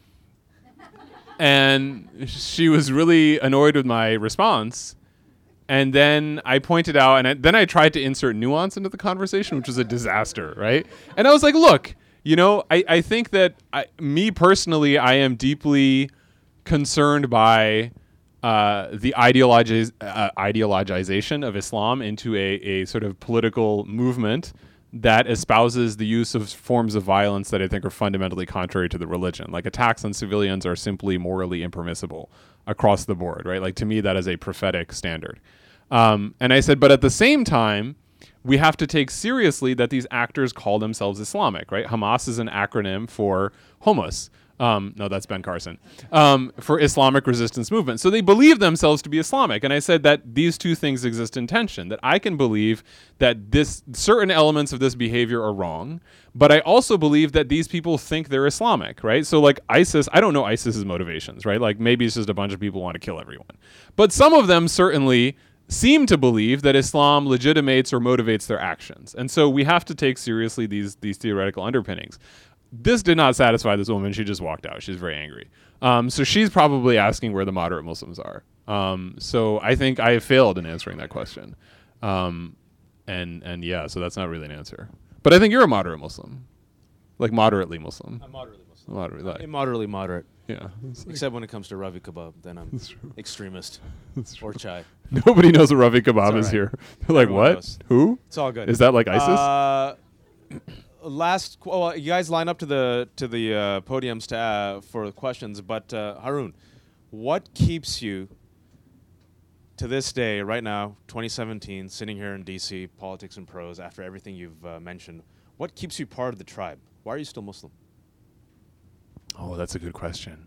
And she was really annoyed with my response. And then I pointed out, and I, then I tried to insert nuance into the conversation, which was a disaster, right? And I was like, look, you know, I, I think that I, me personally, I am deeply concerned by... Uh, the ideologiz- uh, ideologization of Islam into a, a sort of political movement that espouses the use of forms of violence that I think are fundamentally contrary to the religion. Like, attacks on civilians are simply morally impermissible across the board, right? Like, to me, that is a prophetic standard. Um, and I said, but at the same time, we have to take seriously that these actors call themselves Islamic, right? Hamas is an acronym for Homos. Um, no, that's Ben Carson, um, for Islamic resistance movement. So they believe themselves to be Islamic. And I said that these two things exist in tension, that I can believe that this certain elements of this behavior are wrong, but I also believe that these people think they're Islamic, right? So like ISIS, I don't know ISIS's motivations, right? Like maybe it's just a bunch of people who want to kill everyone. But some of them certainly seem to believe that Islam legitimates or motivates their actions. And so we have to take seriously these these theoretical underpinnings. This did not satisfy this woman. She just walked out. She's very angry. Um, so she's probably asking where the moderate Muslims are. Um, so I think I have failed in answering that question. Um, and and yeah, so that's not really an answer. But I think you're a moderate Muslim. Like moderately Muslim. I'm moderately Muslim. Moderately, like, Immoderately moderate. yeah. It's like- Except when it comes to Ravi Kebab, then I'm That's true. extremist. That's true. Or chai. Nobody knows what Ravi Kebab all is right. here. They're like, Everyone what? knows. Who? It's all good. Is that like ISIS? Uh, last, qu- well, you guys line up to the to the uh, podiums to uh, for questions. But uh, Haroon, what keeps you to this day, right now, twenty seventeen, sitting here in D C, politics and prose, after everything you've uh, mentioned? What keeps you part of the tribe? Why are you still Muslim? Oh, that's a good question.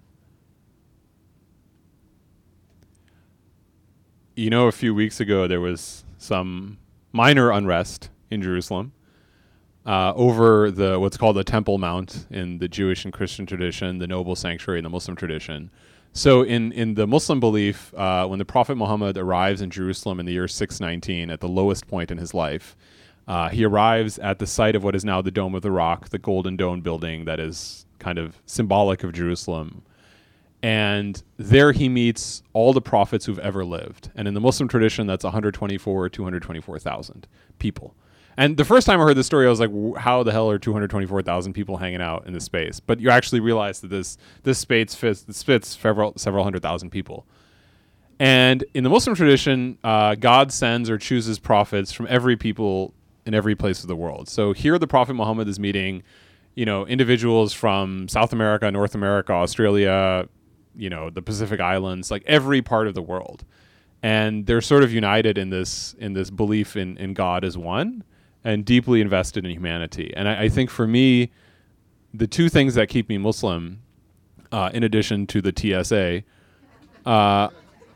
You know, a few weeks ago, there was some minor unrest in Jerusalem uh, over the what's called the Temple Mount in the Jewish and Christian tradition, the noble sanctuary in the Muslim tradition. So in, in the Muslim belief, uh, when the Prophet Muhammad arrives in Jerusalem in the year six nineteen, at the lowest point in his life, uh, he arrives at the site of what is now the Dome of the Rock, the Golden Dome building that is kind of symbolic of Jerusalem. And there he meets all the prophets who've ever lived. And in the Muslim tradition, that's one hundred twenty-four, two hundred twenty-four thousand people. And the first time I heard this story, I was like, w- how the hell are two hundred twenty-four thousand people hanging out in this space? But you actually realize that this this space fits, this fits several, several hundred thousand people. And in the Muslim tradition, uh, God sends or chooses prophets from every people in every place of the world. So here the Prophet Muhammad is meeting, you know, individuals from South America, North America, Australia, you know, the Pacific Islands, like every part of the world. And they're sort of united in this in this belief in, in God as one and deeply invested in humanity. And I, I think for me, the two things that keep me Muslim, uh, in addition to the T S A, uh,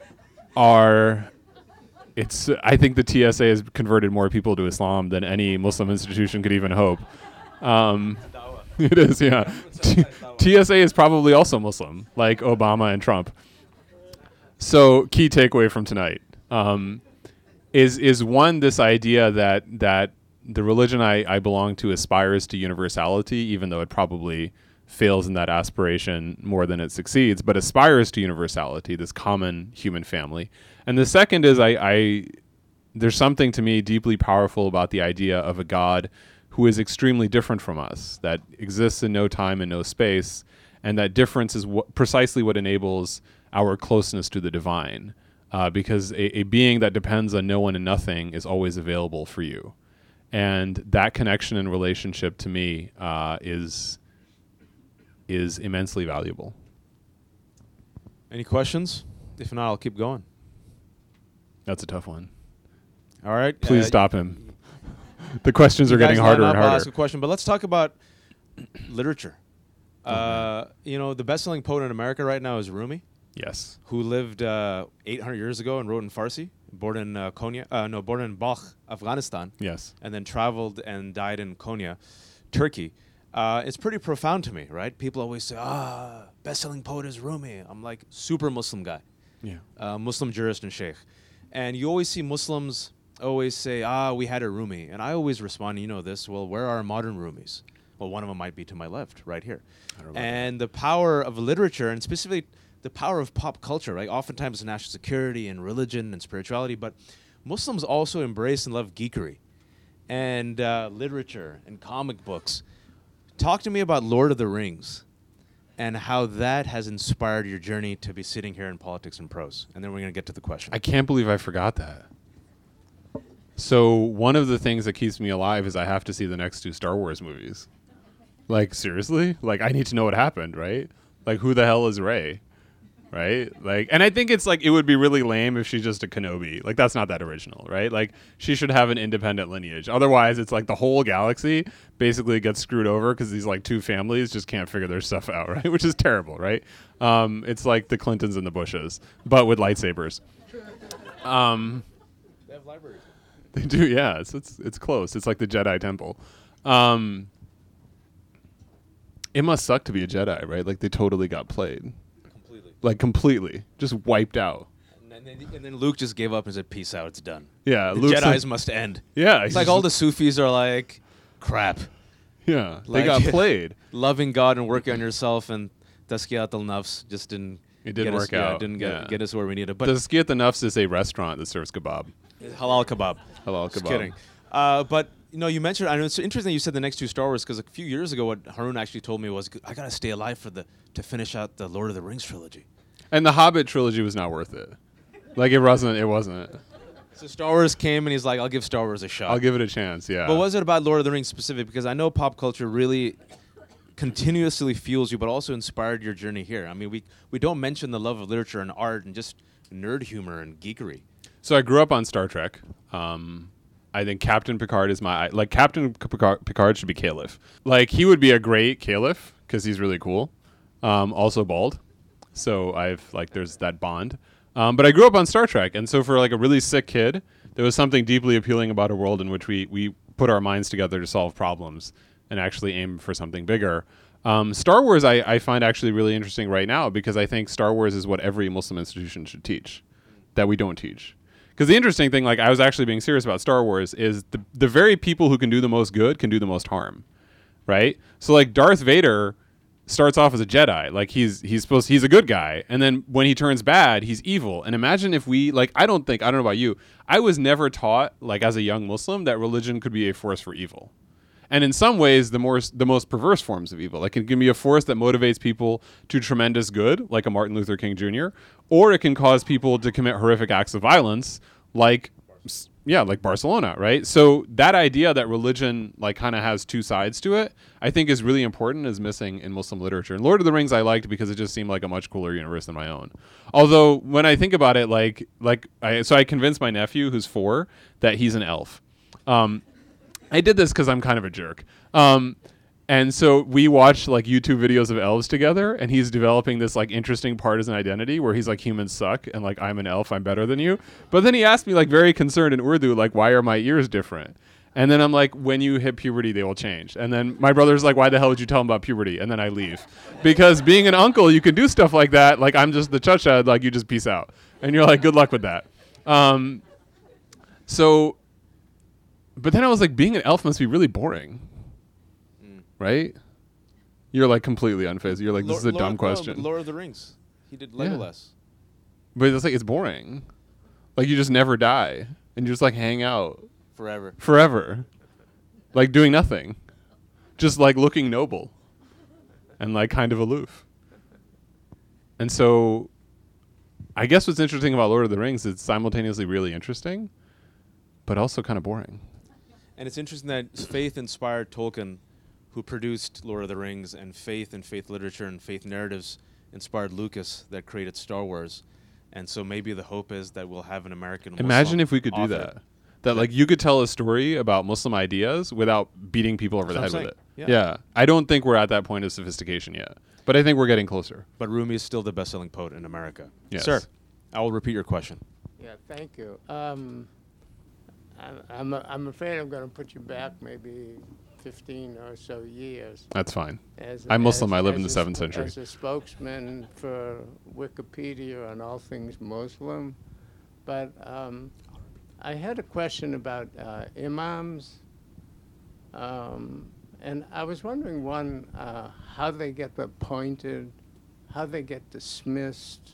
are... It's. I think the T S A has converted more people to Islam than any Muslim institution could even hope. Um, it is, yeah. T- T S A is probably also Muslim, like Obama and Trump. So, key takeaway from tonight um, is is one, this idea that that the religion I, I belong to aspires to universality, even though it probably fails in that aspiration more than it succeeds, but aspires to universality, this common human family. And the second is I, I there's something to me deeply powerful about the idea of a God who is extremely different from us, that exists in no time and no space, and that difference is wh- precisely what enables our closeness to the divine, uh, because a, a being that depends on no one and nothing is always available for you. And that connection and relationship to me uh, is is immensely valuable. Any questions? If not, I'll keep going. That's a tough one. All right. Please uh, stop him. The questions you are getting guys harder line and up, I'll harder. ask a question, but let's talk about literature. Uh, you know, the best-selling poet in America right now is Rumi, Yes. who lived uh, eight hundred years ago and wrote in Farsi. Born in uh, Konya, uh, no, born in Balkh, Afghanistan, Yes. and then traveled and died in Konya, Turkey. Uh, it's pretty profound to me, right? People always say, "Ah, best-selling poet is Rumi." I'm like, super Muslim guy, Yeah. uh, Muslim jurist and sheikh, and you always see Muslims always say, "Ah, we had a Rumi," and I always respond, "You know this? Well, where are modern Rumis?" Well, one of them might be to my left, right here. And the power of literature, and specifically the power of pop culture, right? Oftentimes national security and religion and spirituality, but Muslims also embrace and love geekery and uh, literature and comic books. Talk to me about Lord of the Rings and how that has inspired your journey to be sitting here in Politics and Prose. And then we're going to get to the question. I can't believe I forgot that. So one of the things that keeps me alive is I have to see the next two Star Wars movies. Like, seriously? Like, I need to know what happened, right? Like, who the hell is Rey? Right? Like, and I think it's like, it would be really lame if she's just a Kenobi. Like, that's not that original, right? Like, she should have an independent lineage. Otherwise, it's like the whole galaxy basically gets screwed over because these like two families just can't figure their stuff out, right? Which is terrible, right? Um, it's like the Clintons and the Bushes, but with lightsabers. Um, They have libraries. They do, yeah. It's it's it's close. It's like the Jedi Temple. Um, it must suck to be a Jedi, right? Like they totally got played, Completely. like completely, just wiped out. And then, and then Luke just gave up and said, "Peace out, it's done." Yeah, The Luke's Jedis like- must end. yeah. It's like all the Sufis are like, crap. yeah. like- They got played. Loving God and working on yourself, and Tazkiyat al-Nafs just didn't It didn't get work us, yeah, out. didn't get, Yeah. get us where we needed. But The Tazkiyat the Nafs is a restaurant that serves kebab. halal kebab. Halal Just kebab. kidding. Uh, but You know, you mentioned. I know it's interesting you said the next two Star Wars because a few years ago, what Haroon actually told me was, I gotta stay alive for the to finish out the Lord of the Rings trilogy. And the Hobbit trilogy was not worth it. Like it wasn't. It wasn't. So Star Wars came and he's like, I'll give Star Wars a shot. I'll give it a chance. Yeah. But what was it about Lord of the Rings specific? Because I know pop culture really continuously fuels you, but also inspired your journey here. I mean, we we don't mention the love of literature and art and just nerd humor and geekery. So I grew up on Star Trek. Um, I think Captain Picard is my like Captain Picard, Picard should be Caliph. Like he would be a great Caliph because he's really cool. Um, also bald, so I've like there's that bond. Um, but I grew up on Star Trek, and so for like a really sick kid, there was something deeply appealing about a world in which we we put our minds together to solve problems and actually aim for something bigger. Um, Star Wars I, I find actually really interesting right now because I think Star Wars is what every Muslim institution should teach that we don't teach. Because the interesting thing, like I was actually being serious about Star Wars, is the the very people who can do the most good can do the most harm, right? So like Darth Vader starts off as a Jedi, like he's he's supposed he's a good guy, and then when he turns bad, he's evil. And imagine if we like I don't think I don't know about you, I was never taught like as a young Muslim that religion could be a force for evil. And in some ways, the more the most perverse forms of evil. Like it can be a force that motivates people to tremendous good, like a Martin Luther King Junior, or it can cause people to commit horrific acts of violence, like yeah, like Barcelona, right? So that idea that religion like kind of has two sides to it, I think is really important, is missing in Muslim literature. And Lord of the Rings I liked because it just seemed like a much cooler universe than my own. Although when I think about it, like like I so I convinced my nephew who's four that he's an elf. Um, I did this because I'm kind of a jerk. Um, and so we watched like YouTube videos of elves together, and he's developing this like interesting partisan identity where he's like, humans suck, and like, I'm an elf, I'm better than you. But then he asked me like very concerned in Urdu, like, why are my ears different? And then I'm like, when you hit puberty, they will change. And then my brother's like, why the hell would you tell him about puberty? And then I leave. Because being an uncle, you can do stuff like that. Like, I'm just the chacha, like, you just peace out. And you're like, good luck with that. Um, so... But then I was like, being an elf must be really boring, mm. right? You're like completely unfazed. You're like, this Lord, is a Lord, dumb no, question. Lord of the Rings. He did Legolas. Yeah. But it's like, it's boring. Like you just never die. And you just like hang out. Forever. Forever. Like doing nothing. Just like looking noble. And like kind of aloof. And so I guess what's interesting about Lord of the Rings is it's simultaneously really interesting, but also kind of boring. And it's interesting that faith inspired Tolkien, who produced Lord of the Rings, and faith and faith literature and faith narratives inspired Lucas that created Star Wars. And so maybe the hope is that we'll have an American Muslim Imagine if we could author. do that. That like you could tell a story about Muslim ideas without beating people over That's the what head I'm with it. saying. Yeah. Yeah. I don't think we're at that point of sophistication yet. But I think we're getting closer. But Rumi is still the best-selling poet in America. Yes. Sir, I will repeat your question. Yeah, thank you. Um, I'm, I'm, I'm afraid I'm going to put you back maybe fifteen or so years. That's fine. As I'm Muslim. as- I live as in the a seventh sp- century. As a spokesman for Wikipedia on all things Muslim. But um, I had a question about uh, imams. Um, and I was wondering, one, uh, how they get appointed, how they get dismissed,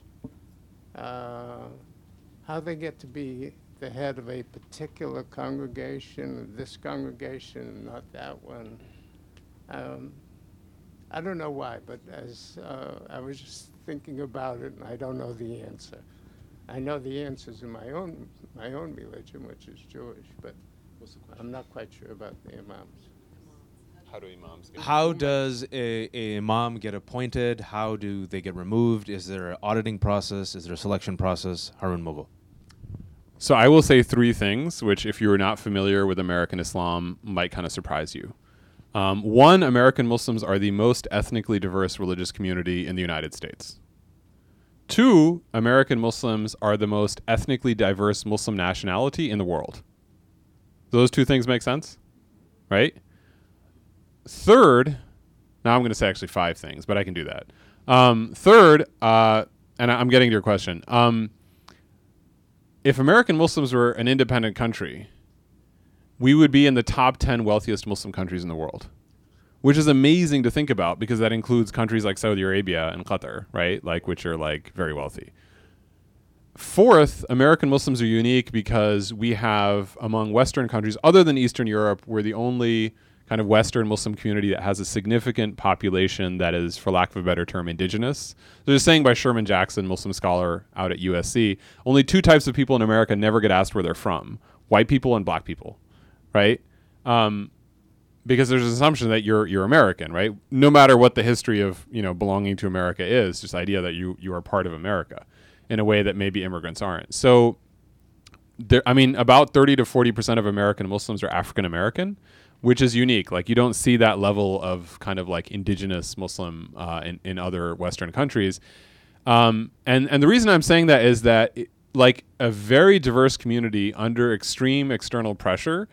uh, how they get to be the head of a particular congregation, this congregation, not that one. Um, I don't know why, but as uh, I was just thinking about it, and I don't know the answer. I know the answers in my own my own religion, which is Jewish, but I'm not quite sure about the imams. How do imams get How does a, a imam get appointed? How do they get removed? Is there an auditing process? Is there a selection process? Haroon Mughal. So I will say three things, which if you're not familiar with American Islam might kind of surprise you. Um, one, American Muslims are the most ethnically diverse religious community in the United States. Two, American Muslims are the most ethnically diverse Muslim nationality in the world. Those two things make sense, right? Third, now I'm going to say actually five things, but I can do that. Um, third, uh, and I- I'm getting to your question. Um, if American Muslims were an independent country, we would be in the top ten wealthiest Muslim countries in the world, which is amazing to think about because that includes countries like Saudi Arabia and Qatar, right? Like, which are like very wealthy. fourth, American Muslims are unique because we have, among Western countries, other than Eastern Europe, we're the only kind of Western Muslim community that has a significant population that is, for lack of a better term, indigenous. There's a saying by Sherman Jackson, Muslim scholar out at U S C, only two types of people in America never get asked where they're from, white people and black people, right? Um, because there's an assumption that you're you're American, right? No matter what the history of, you know, belonging to America is, just the idea that you you are part of America in a way that maybe immigrants aren't. So, there, I mean, about thirty to forty percent of American Muslims are African American, which is unique. Like, you don't see that level of kind of like indigenous Muslim uh, in, in other Western countries. Um, and, and the reason I'm saying that is that it, like a very diverse community under extreme external pressure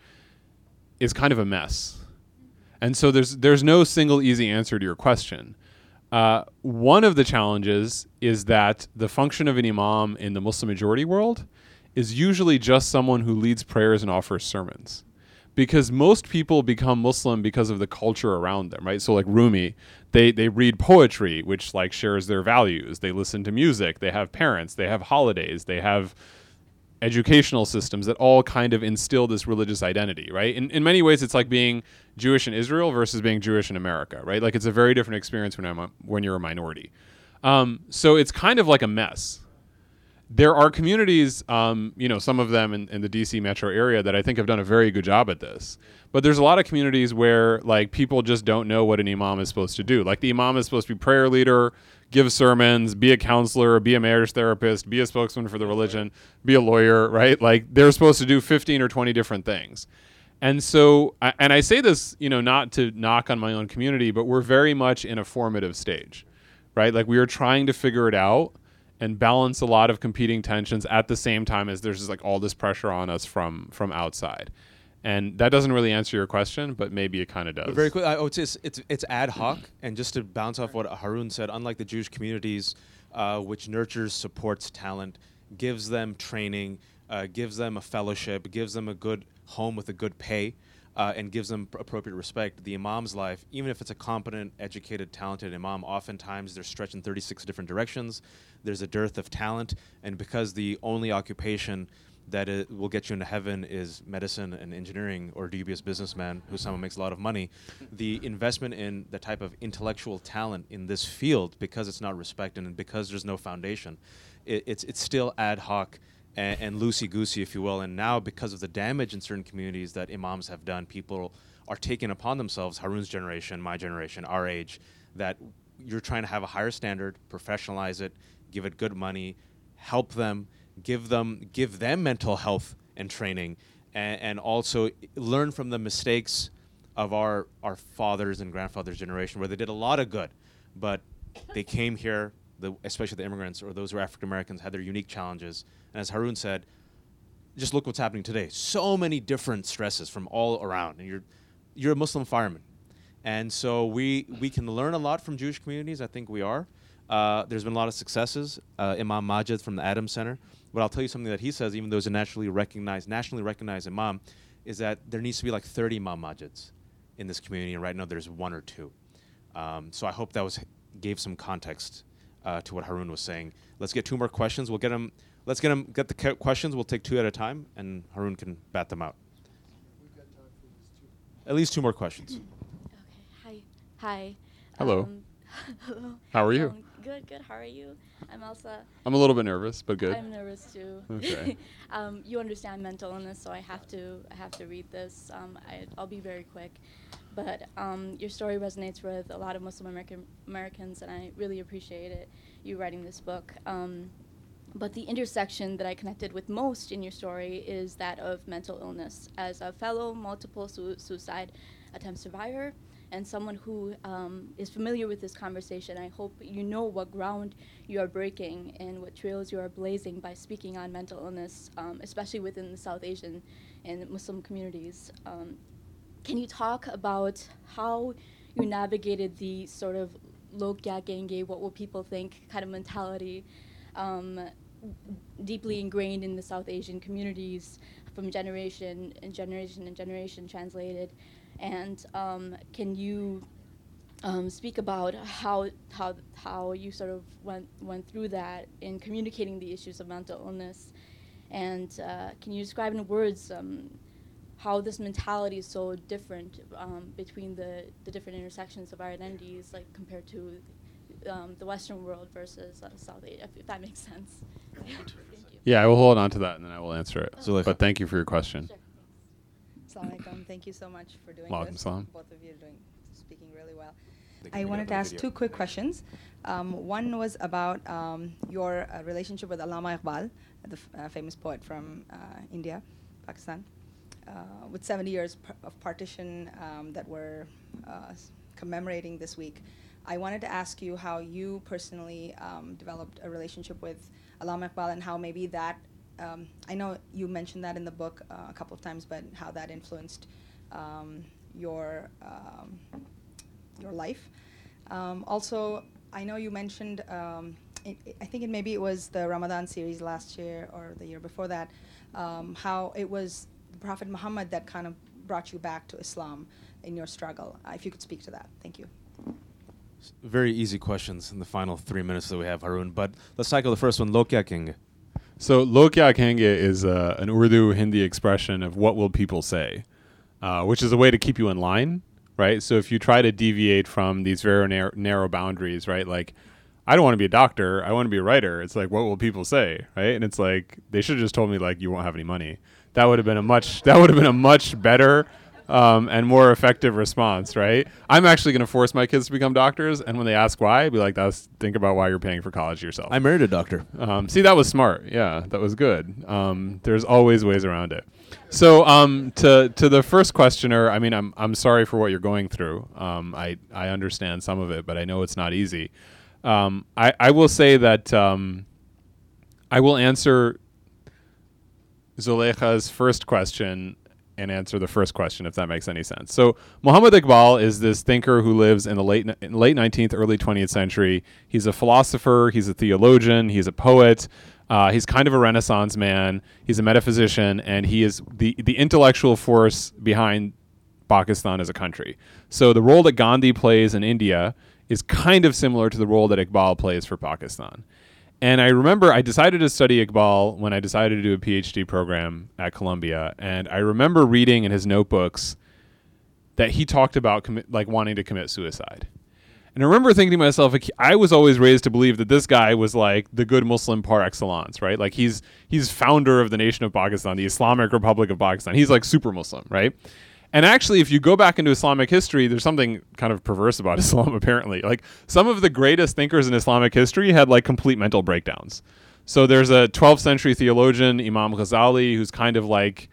is kind of a mess. And so there's there's no single easy answer to your question. Uh, one of the challenges is that the function of an imam in the Muslim majority world is usually just someone who leads prayers and offers sermons. Because most people become Muslim because of the culture around them, right? So like Rumi, they, they read poetry, which like shares their values. They listen to music. They have parents. They have holidays. They have educational systems that all kind of instill this religious identity, right? In in many ways, it's like being Jewish in Israel versus being Jewish in America, right? Like, it's a very different experience when I'm a, when you're a minority. Um, so it's kind of like a mess. There are communities, um, you know, some of them in, in the D C metro area that I think have done a very good job at this. But there's a lot of communities where like people just don't know what an imam is supposed to do. Like, the imam is supposed to be prayer leader, give sermons, be a counselor, be a marriage therapist, be a spokesman for the religion, be a lawyer, right? Like, they're supposed to do fifteen or twenty different things. And so, I, and I say this, you know, not to knock on my own community, but we're very much in a formative stage, right? Like, we are trying to figure it out and balance a lot of competing tensions at the same time as there's just like all this pressure on us from from outside. And that doesn't really answer your question, but maybe it kind of does. But very quick, I would say it's, it's, it's ad hoc. And just to bounce off what Harun said, unlike the Jewish communities, uh, which nurtures, supports talent, gives them training, uh, gives them a fellowship, gives them a good home with a good pay, uh, and gives them pr- appropriate respect, the imam's life, even if it's a competent, educated, talented imam, oftentimes they're stretched in thirty-six different directions. There's a dearth of talent. And because the only occupation that it will get you into heaven is medicine and engineering, or dubious businessman who someone makes a lot of money, the investment in the type of intellectual talent in this field, because it's not respected and because there's no foundation, it, it's it's still ad hoc and, and loosey-goosey, if you will. And now, because of the damage in certain communities that imams have done, people are taking upon themselves, Harun's generation, my generation, our age, that you're trying to have a higher standard, professionalize it, give it good money, help them, give them give them mental health and training, and, and also learn from the mistakes of our our fathers and grandfathers' generation, where they did a lot of good, but they came here, the, especially the immigrants or those who are African Americans, had their unique challenges. And as Harun said, just look what's happening today. So many different stresses from all around, and you're you're a Muslim fireman, and so we we can learn a lot from Jewish communities. I think we are. Uh, there's been a lot of successes. Uh, Imam Majid from the Adams Center. But I'll tell you something that he says, even though he's a nationally recognized, nationally recognized imam, is that there needs to be like thirty Imam Majids in this community, and right now there's one or two. Um, so I hope that was gave some context uh, to what Harun was saying. Let's get two more questions. We'll get them. Let's get them. Get the ca- questions. We'll take two at a time, and Harun can bat them out. We've got time for these two. At least two more questions. Okay. Hi. Hi. Hello. Um, hello. How are you? Um, good. Good. How are you? I'm Elsa. I'm a little bit nervous, but good. I'm nervous too. Okay. um, you understand mental illness, so I have to. I have to read this. Um, I, I'll be very quick, but um, your story resonates with a lot of Muslim American Americans, and I really appreciate it. You writing this book. Um, But the intersection that I connected with most in your story is that of mental illness. As a fellow multiple su- suicide attempt survivor and someone who um, is familiar with this conversation, I hope you know what ground you are breaking and what trails you are blazing by speaking on mental illness, um, especially within the South Asian and Muslim communities. Um, can you talk about how you navigated the sort of log kya kahenge, what will people think kind of mentality, um, deeply ingrained in the South Asian communities from generation and generation and generation translated? And um, can you um, speak about how how how you sort of went went through that in communicating the issues of mental illness, and uh, can you describe in words um, how this mentality is so different um, between the, the different intersections of our identities, like compared to um, the Western world versus uh, South Asia, if, if that makes sense. Thank you. Yeah, I will hold on to that and then I will answer it. Zuleika. But thank you for your question. Sure. Assalamu alaikum. Thank you so much for doing Walaikum this. salam. Both of you are doing speaking really well. They can I pick it wanted up to on ask video. two quick questions. Um, one was about um, your uh, relationship with Allama Iqbal, the f- uh, famous poet from uh, India, Pakistan. Uh, with seventy years p- of partition um, that we're uh, s- commemorating this week, I wanted to ask you how you personally um, developed a relationship with Allama Iqbal and how maybe that, um, I know you mentioned that in the book uh, a couple of times, but how that influenced um, your um, your life. Um, also, I know you mentioned, um, it, it, I think it maybe it was the Ramadan series last year or the year before that, um, how it was the Prophet Muhammad that kind of brought you back to Islam in your struggle. Uh, if you could speak to that. Thank you. Very easy questions in the final three minutes that we have, Haroon. But let's tackle the first one. Log kya kenge? So log kya kenge is uh, an Urdu Hindi expression of what will people say, uh, which is a way to keep you in line, right? So if you try to deviate from these very nar- narrow boundaries, right? Like, I don't want to be a doctor. I want to be a writer. It's like, what will people say, right? And it's like, they should have just told me, like, you won't have any money. That would have been a much, that would have been a much better um, and more effective response, right? I'm actually going to force my kids to become doctors, and when they ask why, I'd be like, that's, think about why you're paying for college yourself. I married a doctor. Um, see, that was smart. Yeah, that was good. Um, there's always ways around it. So um, to to the first questioner, I mean, I'm I'm sorry for what you're going through. Um, I I understand some of it, but I know it's not easy. Um, I I will say that um, I will answer Zuleika's first question and answer the first question, if that makes any sense. So Muhammad Iqbal is this thinker who lives in the late in late nineteenth, early twentieth century. He's a philosopher. He's a theologian. He's a poet. Uh, he's kind of a Renaissance man. He's a metaphysician, and he is the the intellectual force behind Pakistan as a country. So the role that Gandhi plays in India is kind of similar to the role that Iqbal plays for Pakistan. And I remember I decided to study Iqbal when I decided to do a PhD program at Columbia, and I remember reading in his notebooks that he talked about commi- like wanting to commit suicide. And I remember thinking to myself, like, I was always raised to believe that this guy was like the good Muslim par excellence, right? Like he's he's founder of the nation of Pakistan, the Islamic Republic of Pakistan. He's like super Muslim, right? And actually, if you go back into Islamic history, there's something kind of perverse about Islam, apparently. Like, some of the greatest thinkers in Islamic history had, like, complete mental breakdowns. So there's a twelfth century theologian, Imam Ghazali, who's kind of like,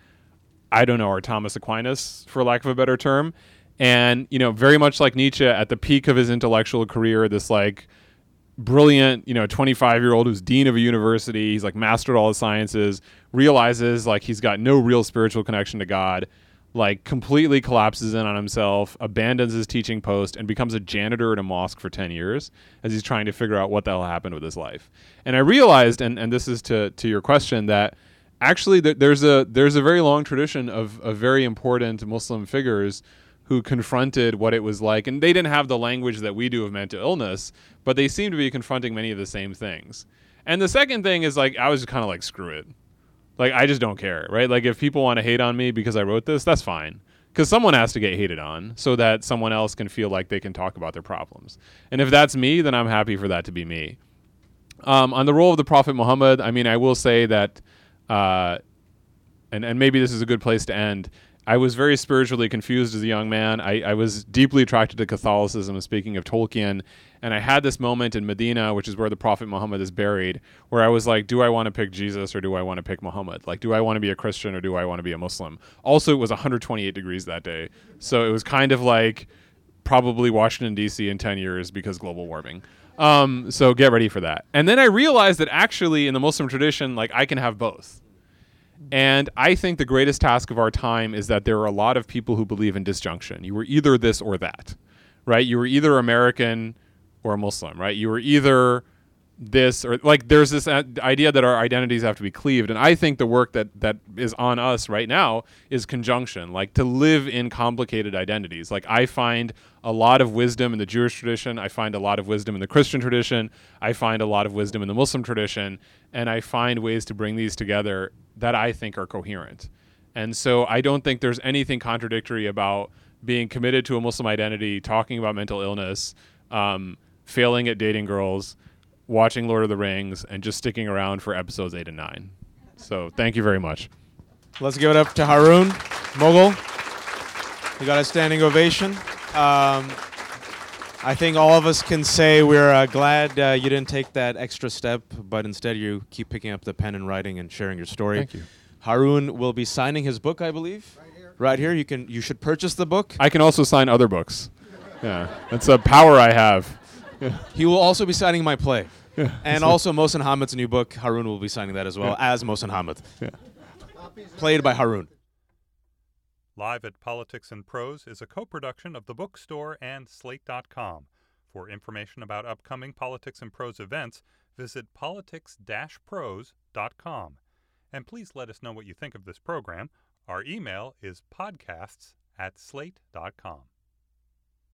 I don't know, or Thomas Aquinas, for lack of a better term. And, you know, very much like Nietzsche, at the peak of his intellectual career, this, like, brilliant, you know, twenty-five-year-old who's dean of a university, he's, like, mastered all the sciences, realizes, like, he's got no real spiritual connection to God, like completely collapses in on himself, abandons his teaching post, and becomes a janitor at a mosque for ten years as he's trying to figure out what the hell happened with his life. And I realized, and, and this is to, to your question, that actually th- there's a there's a very long tradition of, of very important Muslim figures who confronted what it was like. And they didn't have the language that we do of mental illness, but they seem to be confronting many of the same things. And the second thing is, like, I was kind of like, screw it. Like, I just don't care, right? Like, if people want to hate on me because I wrote this, that's fine. Because someone has to get hated on so that someone else can feel like they can talk about their problems. And if that's me, then I'm happy for that to be me. Um, on the role of the Prophet Muhammad, I mean, I will say that, uh, and, and maybe this is a good place to end, I was very spiritually confused as a young man. I, I was deeply attracted to Catholicism, speaking of Tolkien. And I had this moment in Medina, which is where the Prophet Muhammad is buried, where I was like, do I want to pick Jesus or do I want to pick Muhammad? Like, do I want to be a Christian or do I want to be a Muslim? Also, it was one hundred twenty-eight degrees that day. So it was kind of like probably Washington, D C in ten years because global warming. Um, so get ready for that. And then I realized that actually in the Muslim tradition, like, I can have both. And I think the greatest task of our time is that there are a lot of people who believe in disjunction. You were either this or that, right? You were either American or a Muslim, right? You were either this, or like there's this uh, idea that our identities have to be cleaved. And I think the work that that is on us right now is conjunction, like to live in complicated identities. Like I find a lot of wisdom in the Jewish tradition. I find a lot of wisdom in the Christian tradition. I find a lot of wisdom in the Muslim tradition. And I find ways to bring these together that I think are coherent. And so I don't think there's anything contradictory about being committed to a Muslim identity, talking about mental illness, um, failing at dating girls, watching Lord of the Rings, and just sticking around for episodes eight and nine. So thank you very much. Let's give it up to Haroon Moghal. You got a standing ovation. Um, I think all of us can say we're uh, glad uh, you didn't take that extra step, but instead you keep picking up the pen and writing and sharing your story. Thank you. Haroon will be signing his book, I believe. Right here. Right here. You can. You should purchase the book. I can also sign other books. Yeah, that's a power I have. Yeah. He will also be signing my play. Yeah. And also Mohsen Hamid's new book. Haroon will be signing that as well, yeah. as Mohsen Hamid. Yeah. Played by Haroon. Live at Politics and Prose is a co-production of the Bookstore and Slate dot com. For information about upcoming Politics and Prose events, visit politics dash prose dot com. And please let us know what you think of this program. Our email is podcasts at slate dot com.